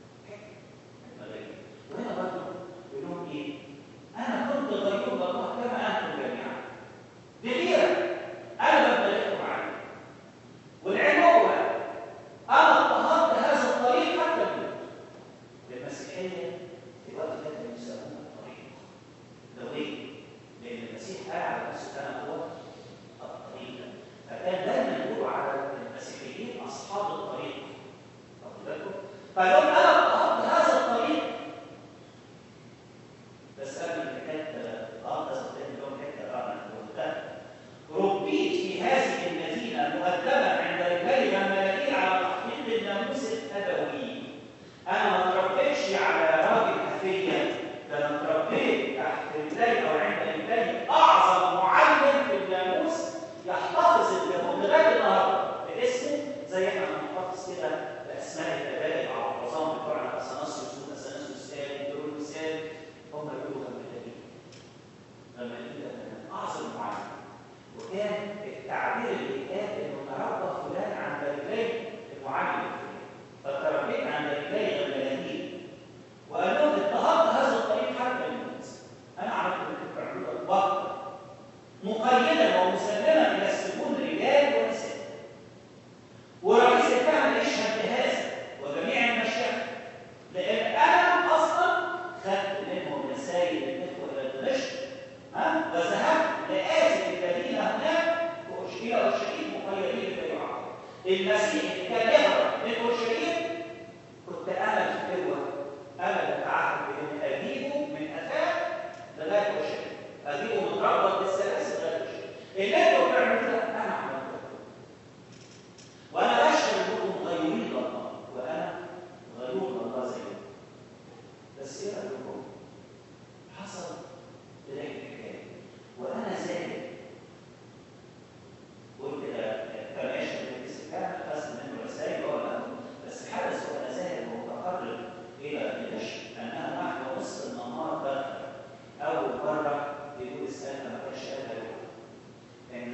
وهنا برضه يقول لهم ايه؟ انا كنت غيور الله كما انتم جميعا. دي غيره انا ببلغكم عنها. والعلم هو انا اضطهدت هذا الطريق حتى الموت. المسيحيه في الوقت ده كانوا يسموها الطريق. ده ليه؟ لان المسيح قال على نفسه انا هو الطريق. فكان دايما يقولوا على المسيحيين اصحاب الطريق. واخد بالكم؟ فقال لهم انا اضطهدت هذا الطريق. بس قبل ما كانت اه تصدقني لهم حته اه انا ربيت في هذه المدينه مؤدبا عند رجال الملايين على تحقيق الناموس الابوي. انا ما اتربيتش على راجل حفيه، ده انا اتربيت تحت رجلي او عند رجلي اعظم معلم في الناموس يحتفظ اليهود لغايه النهارده باسمه، زي احنا بنحتفظ كده باسماء الاباء او العظام بتوعنا اثناسيوس واثناسيوس الثاني ودول الثاني. هم يقولوا غمالين. غمالين ده كان اعظم معلم. وكان التعبير اللي كان انه تربى فلان عند رجلي المعلم الفلاني، فتربيت عند رجلي غمالين. وقال لهم اضطهدت هذا الطريق حتى الموت. انا عملت اللي كنت بعمله وقت مقيدا ومسلما الى السجون رجال ونساء. ورئيس الكهنه يشهد بهذا وجميع المشايخ، لان انا اصلا خدت منهم رسائل الاخوه الى دمشق ها وذهبت لآتي الذين هناك الى اورشليم مقيدين بالوعظ. المسيح اللي كان يهرب من اورشليم كنت انا في القوه، انا بتعهد بان اجيبه من افاق لغايه اورشليم، اجيبه متربط بالسلاسل لغايه اورشليم. اللي انتوا بتعملوه ده انا عملته. وانا بشهد انكم غيورين لله وانا غيور لله زيكم. بس ايه رايكم؟ حصل تلاقي الحكايه وانا زاهد. قلت كما يشهد الرئيس الكهنه خاصه منه رسائل هو لا، بس حدث وانا زاهد ومتقرب الى دمشق انها نحو نصف النهار داخل. اول مره يقول اسالها ما كانش قالها له. كان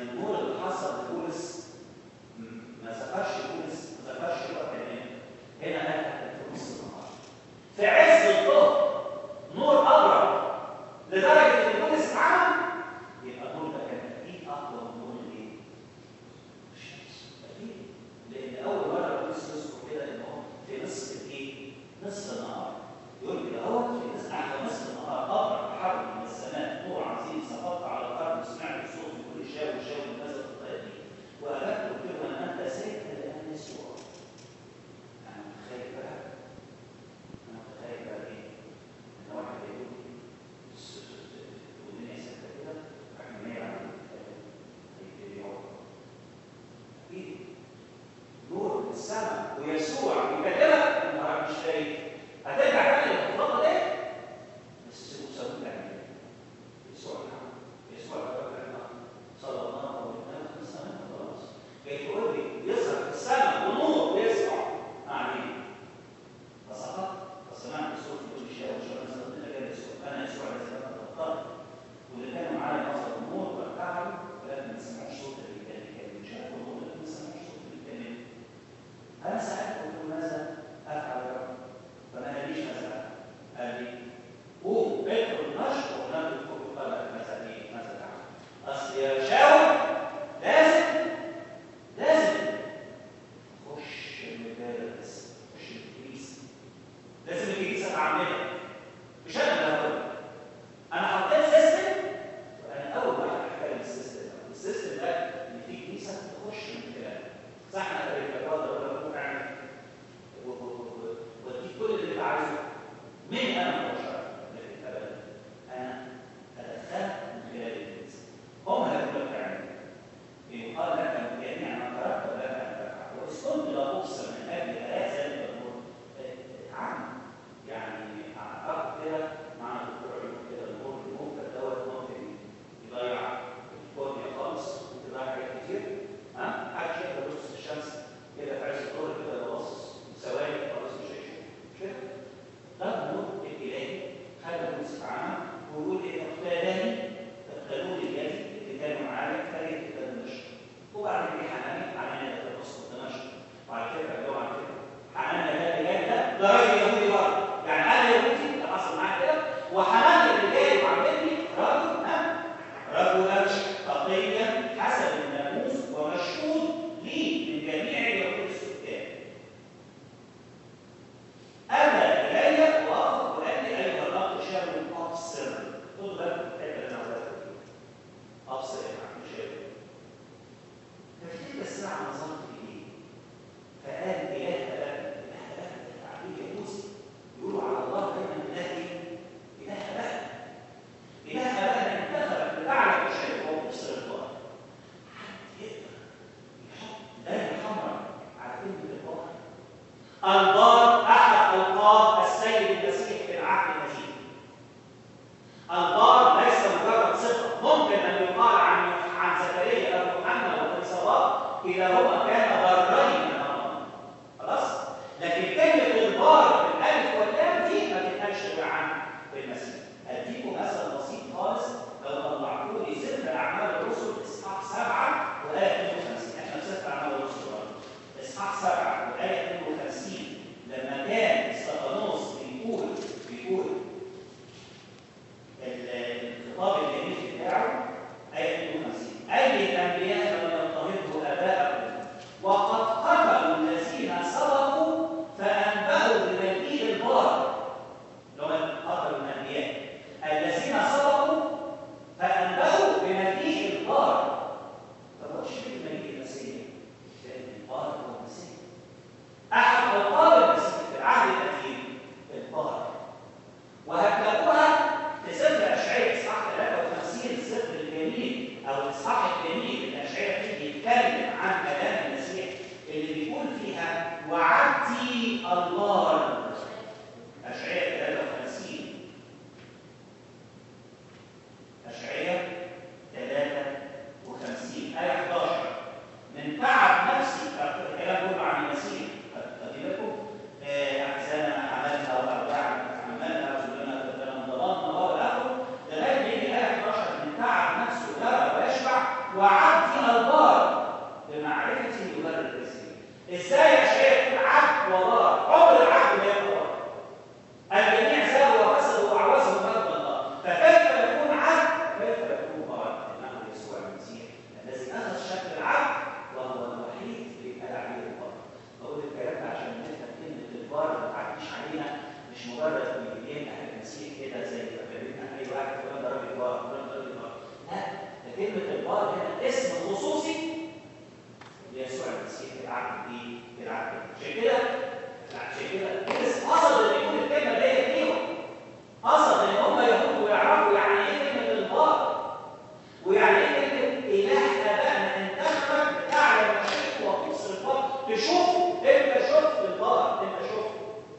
كلمه البار هنا اسم خصوصي ليسوع المسيح في العهد الايه؟ في العهد عشان كده عشان كده بولس قصد ان يكون الكلمه ديت ليهم، قصد ان هم يهودوا ويعرفوا يعني ايه كلمه البار ويعني ايه كلمه اله ابائنا انتخبك بتعلم مشيئته وتبصر البار، تشوف انت شفت البار، انت شفت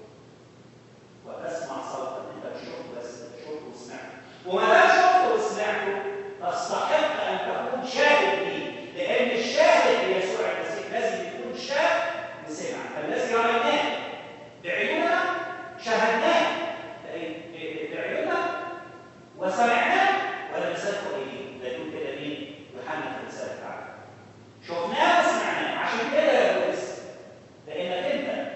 وتسمع صوتا، انت مش شفت بس انت شفت وسمعت، وما دام شفت وسمعته تستحق ان تكون شاهد ليه، لان الشاهد ليسوع المسيح لازم يكون شاهد وسمع، فالذي رايناه بعيوننا شاهدناه بعيوننا وسمعناه ولم يصدقوا اليه، ده يقول كده مين؟ يوحنا في الرساله بتاعته. شفناه وسمعناه، عشان كده يا بولس لانك انت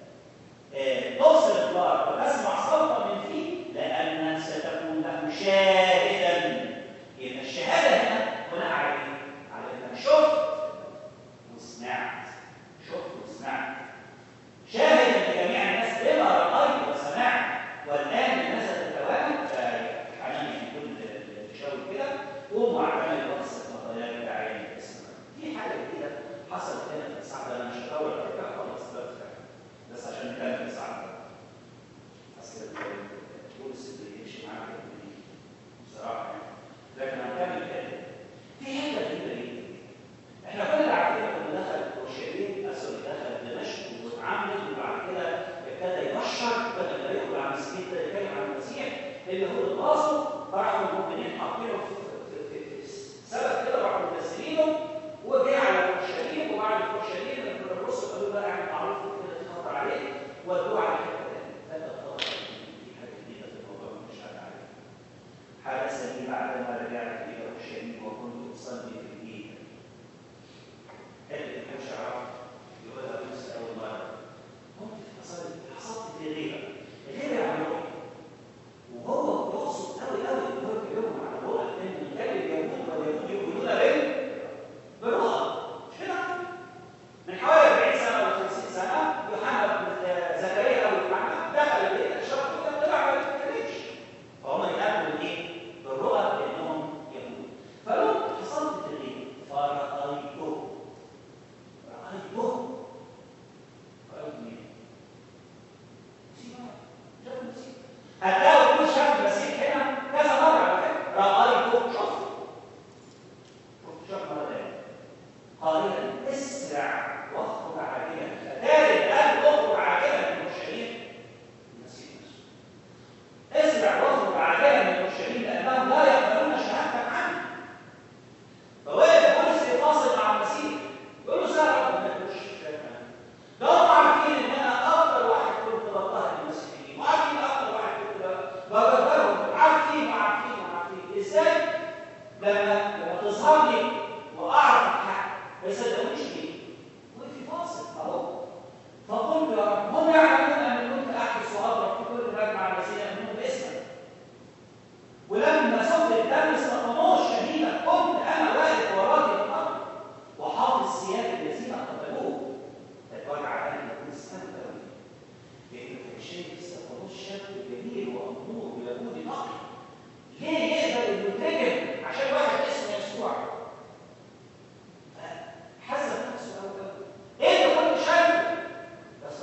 تبصر البار وتسمع صوتا من فيه لانك ستكون له شاهدا. يبقى الشهاده هنا بناء على ايه؟ على انك شفت وسمعت، شفت وسمعت. شاهد لجميع الناس بما رايت وسمعت، والان الناس تتوالى فحناني في كل تشاور كده قوموا على عمل الوقت النظريه بتاعي الاسم. في حاجه جديده حصلت هنا في الساعه ده، انا مش هطول عليها خالص بس عشان نكمل الساعه ده. اصل بولس اللي يمشي معاك بصراحه يعني، لكن هنكمل كده. في حته غريبه جدا، احنا كنا عارفين انه دخل اورشليم، اسوري دخل دمشق واتعامل وبعد كده ابتدى يبشر، بدل ما يقول عن المسيح ابتدى يتكلم عن المسيح. اليهود باصوا راحوا المؤمنين حاطينه في سبب كده، راحوا منزلينه وجه على اورشليم، وبعد اورشليم الرسل قالوا بقى اعمل معروف كده تخطر عليه ودوه على حته ثانيه. فده خطر في حاجه جديده في الموضوع مش عارف. حدث لي بعدما رجعت الى اورشليم وكنت اصلي في البيت. حته مش عارف يقولها بس اول مره. كنت حصلت حصلت في غيره، غيره عن روحي. وهو يقصد قوي قوي ان هو يكلمهم عن الروح، لان كان اليهود واليهود يؤمنون به بالروح. مش كده؟ من حوالي أربعين سنه ولا خمسين سنه يوحنا زكريا او يوحنا دخل البيت شافوا كده طلع ما بيتكلمش. فهم يؤمنوا بايه؟ بالروح لانهم يهود. فلو حصلت في غيره فرأيته رأيته رأيت مين؟ مسيح. شاف المسيح. هتلاقوا كل شاف المسيح هنا كذا مرة على فكرة. رأيته شفت. شفت شاف مرة تانية. قائلا اسرع واخرج عاجلا. فتالي الآن اخرج عاجلا من اورشليم. المسيح نفسه. اسرع واخرج عاجلا من اورشليم لأنهم لا يقبلون شهادتك عني. فوقف بولس يفاصل مع المسيح. يقول له سرع ما تقولش شهادتك. ده هم عارفين ان انا اكثر واحد كنت بضطهد المسيحيين، وعارفين اكثر واحد كنت بضطهدهم، عارفين وعارفين وعارفين. ازاي؟ لما لما تظهر لي واعرف الحق ما يصدقونيش ليه؟ وفي فاصل اهو. فقلت يا رب هم يعلمون اني كنت احدث واضرب في كل مجمع الذين يؤمنون باسمك. ولما سقط الدم استقاموش شديدا كنت انا واقف وراضي الارض وحافظ ثياب الذين قتلوه. فتوجع قلبي يكون استنى قوي. لانه كان شايف استقاموش شاب جميل وامور ويهودي نقي. ليه يقدر انه يترجم عشان واحد اسمه يسوع؟ حسب نفسه قوي قوي. ايه اللي كنت شايفه؟ بس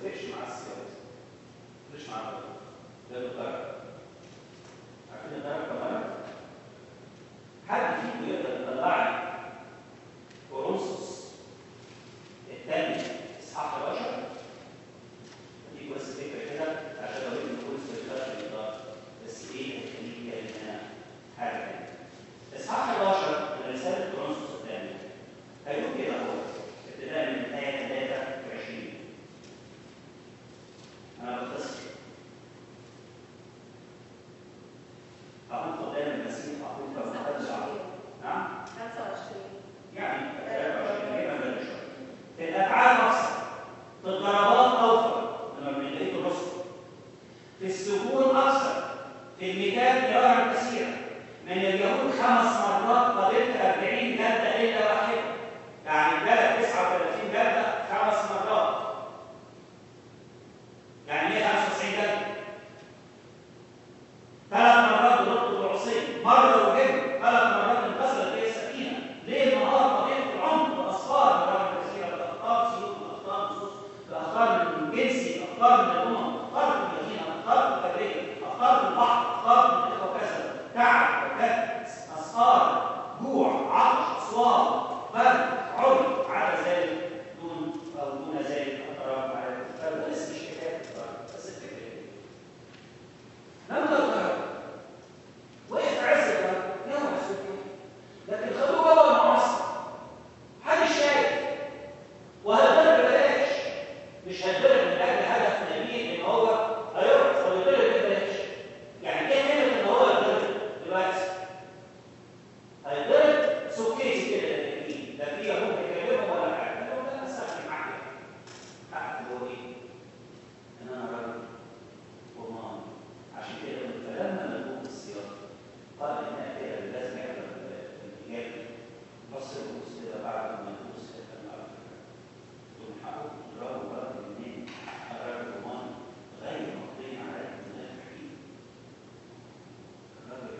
يفرقش مع السيارة. ما يفرقش مع الضرب. ده الضرب. عارفين الضرب كمان؟ حد فيكم يقدر يطلع لي كورنثوس الثاني اصحاح حداشر؟ دي بس فكره كده عشان لو انت كورنثوس الثاني ده بس ايه هيخليك كلمه حاجه ثانيه. اصحاح حداشر من رساله كورنثوس الثاني هيقول كده هو ابتداء من الايه ثلاثة وعشرين. انا بختصر. أقول قدام المسيح أقول كما نعم؟ خمسة وعشرين. يعني ثلاثة وعشرين هي ما بلاش. في الأفعال أكثر، في الضربات أوفر من بقية الرسل. في السجون أكثر، في الميتات مرارا كثيرا. من اليهود خمس مرات قبلت أربعين جلدة إلا واحدة. يعني البلد تسعة وثلاثين جلدة خمس مرات. يعني مئة وخمسة وتسعين جلدة. ثلاث مرات ضربت بالعصي، مرة وجبت، ثلاث مرات انكسرت بي السكينة. ليل نهار طبيعة العمر بأسفار مرات كثيرة، بأخطار سلوك، بأخطار نصوص، بأخطار من جنسي، بأخطار من الأمم، بأخطار من المدينة، بأخطار من البرية، بأخطار من البحر، بأخطار من الإخوة كذا، تعب وكد، أسفار، جوع، عطش، أصوات، برد، عري، على ذلك دون أو دون ذلك أطراف على الكتاب. بس مش حكاية بس الفكرة. لما الضرب وقف عز الضرب يوم السجود، لكن خدوه جوه المعسكر محدش شايف. وهيضرب ببلاش، مش هيضرب من اجل هدف نبيل ان هو هيرقص، هو يضرب ببلاش. يعني ايه كلمه ان هو يضرب دلوقتي؟ هيضرب سكيتي كده للنبيل، لا في يهود هيكلمهم ولا حاجه. قال لا استخدم معاك حق اللي هو ايه؟ ان انا راجل ومان. عشان كده فلما نقوم بالصياغه قال ان كده لازم يحضر الاتجاه نص الرؤوس كده بعد ما الرؤوس كده على فكره دول حقهم يضربوا بلد منين؟ الراجل ومان غير مقضي عليه من الحكيم. الراجل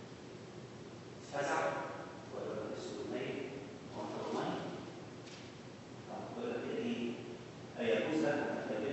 فزع ولا السلميه وانت روماني. طب بقول لك ايه؟ ايجوز لكم ان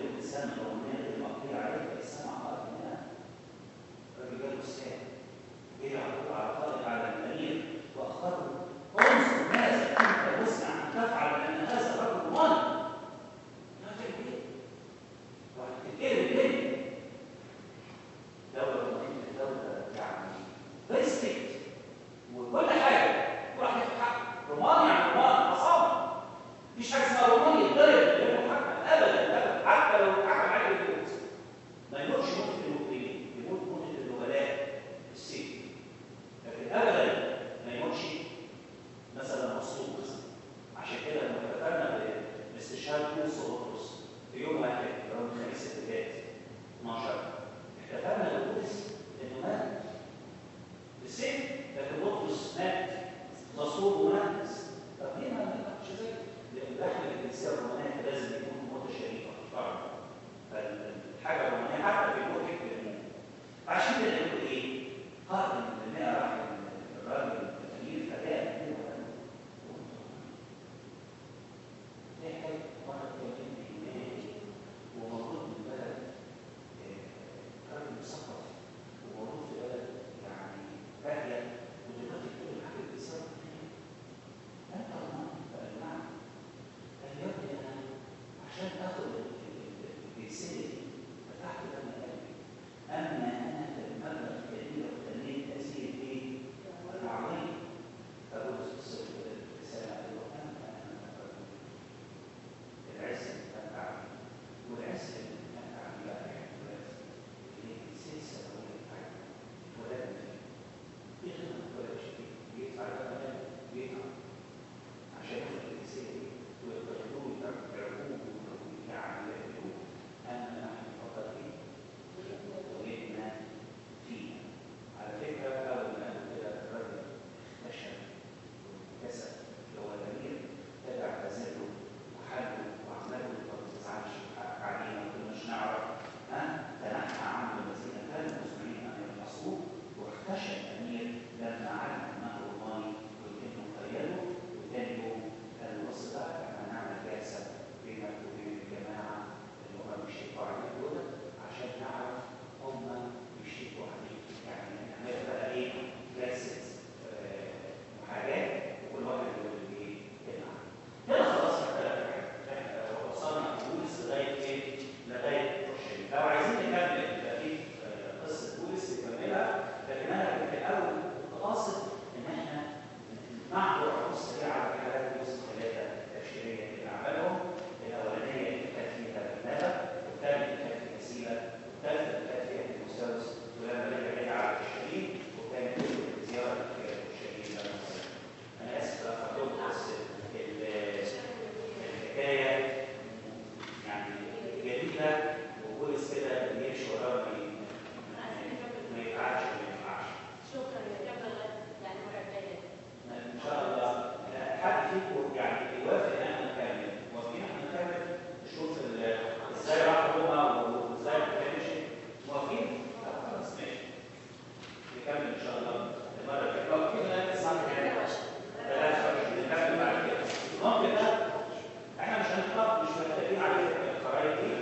كده وبولس كده بيمشي وراه ما يتعبش ما ينفعش. شكرا يا رب. يعني مرة جاية ان شاء الله حد فيكم يعني يوافق ان احنا نكمل، موافقين احنا نكمل نشوف ازاي راح روما وازاي ما كانش موافقين؟ خلاص ماشي نكمل ان شاء الله المره الجايه. لو كده الساعه كام؟ ثلاثة وعشرين نكمل بعد كده. ممكن ده احنا مش هنطلع مش محتاجين عليه الخرايط دي.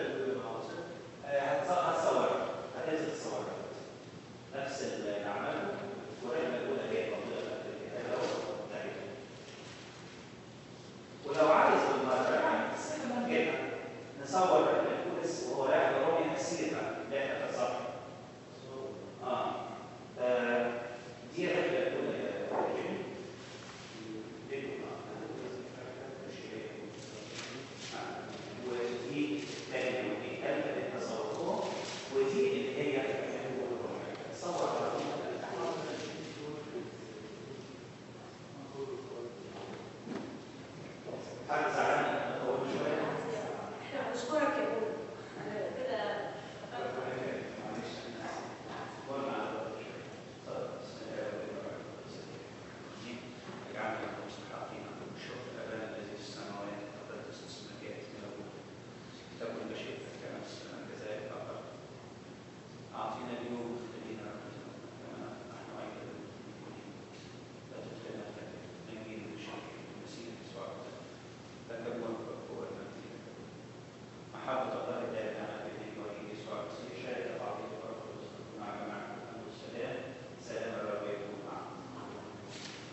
هتصور هتنزل تصور نفس اللي عمله والرحله الاولى هي موجوده في الكتاب الاول. ولو عايز بالمره يعني ممكن نصور رحله بولس وهو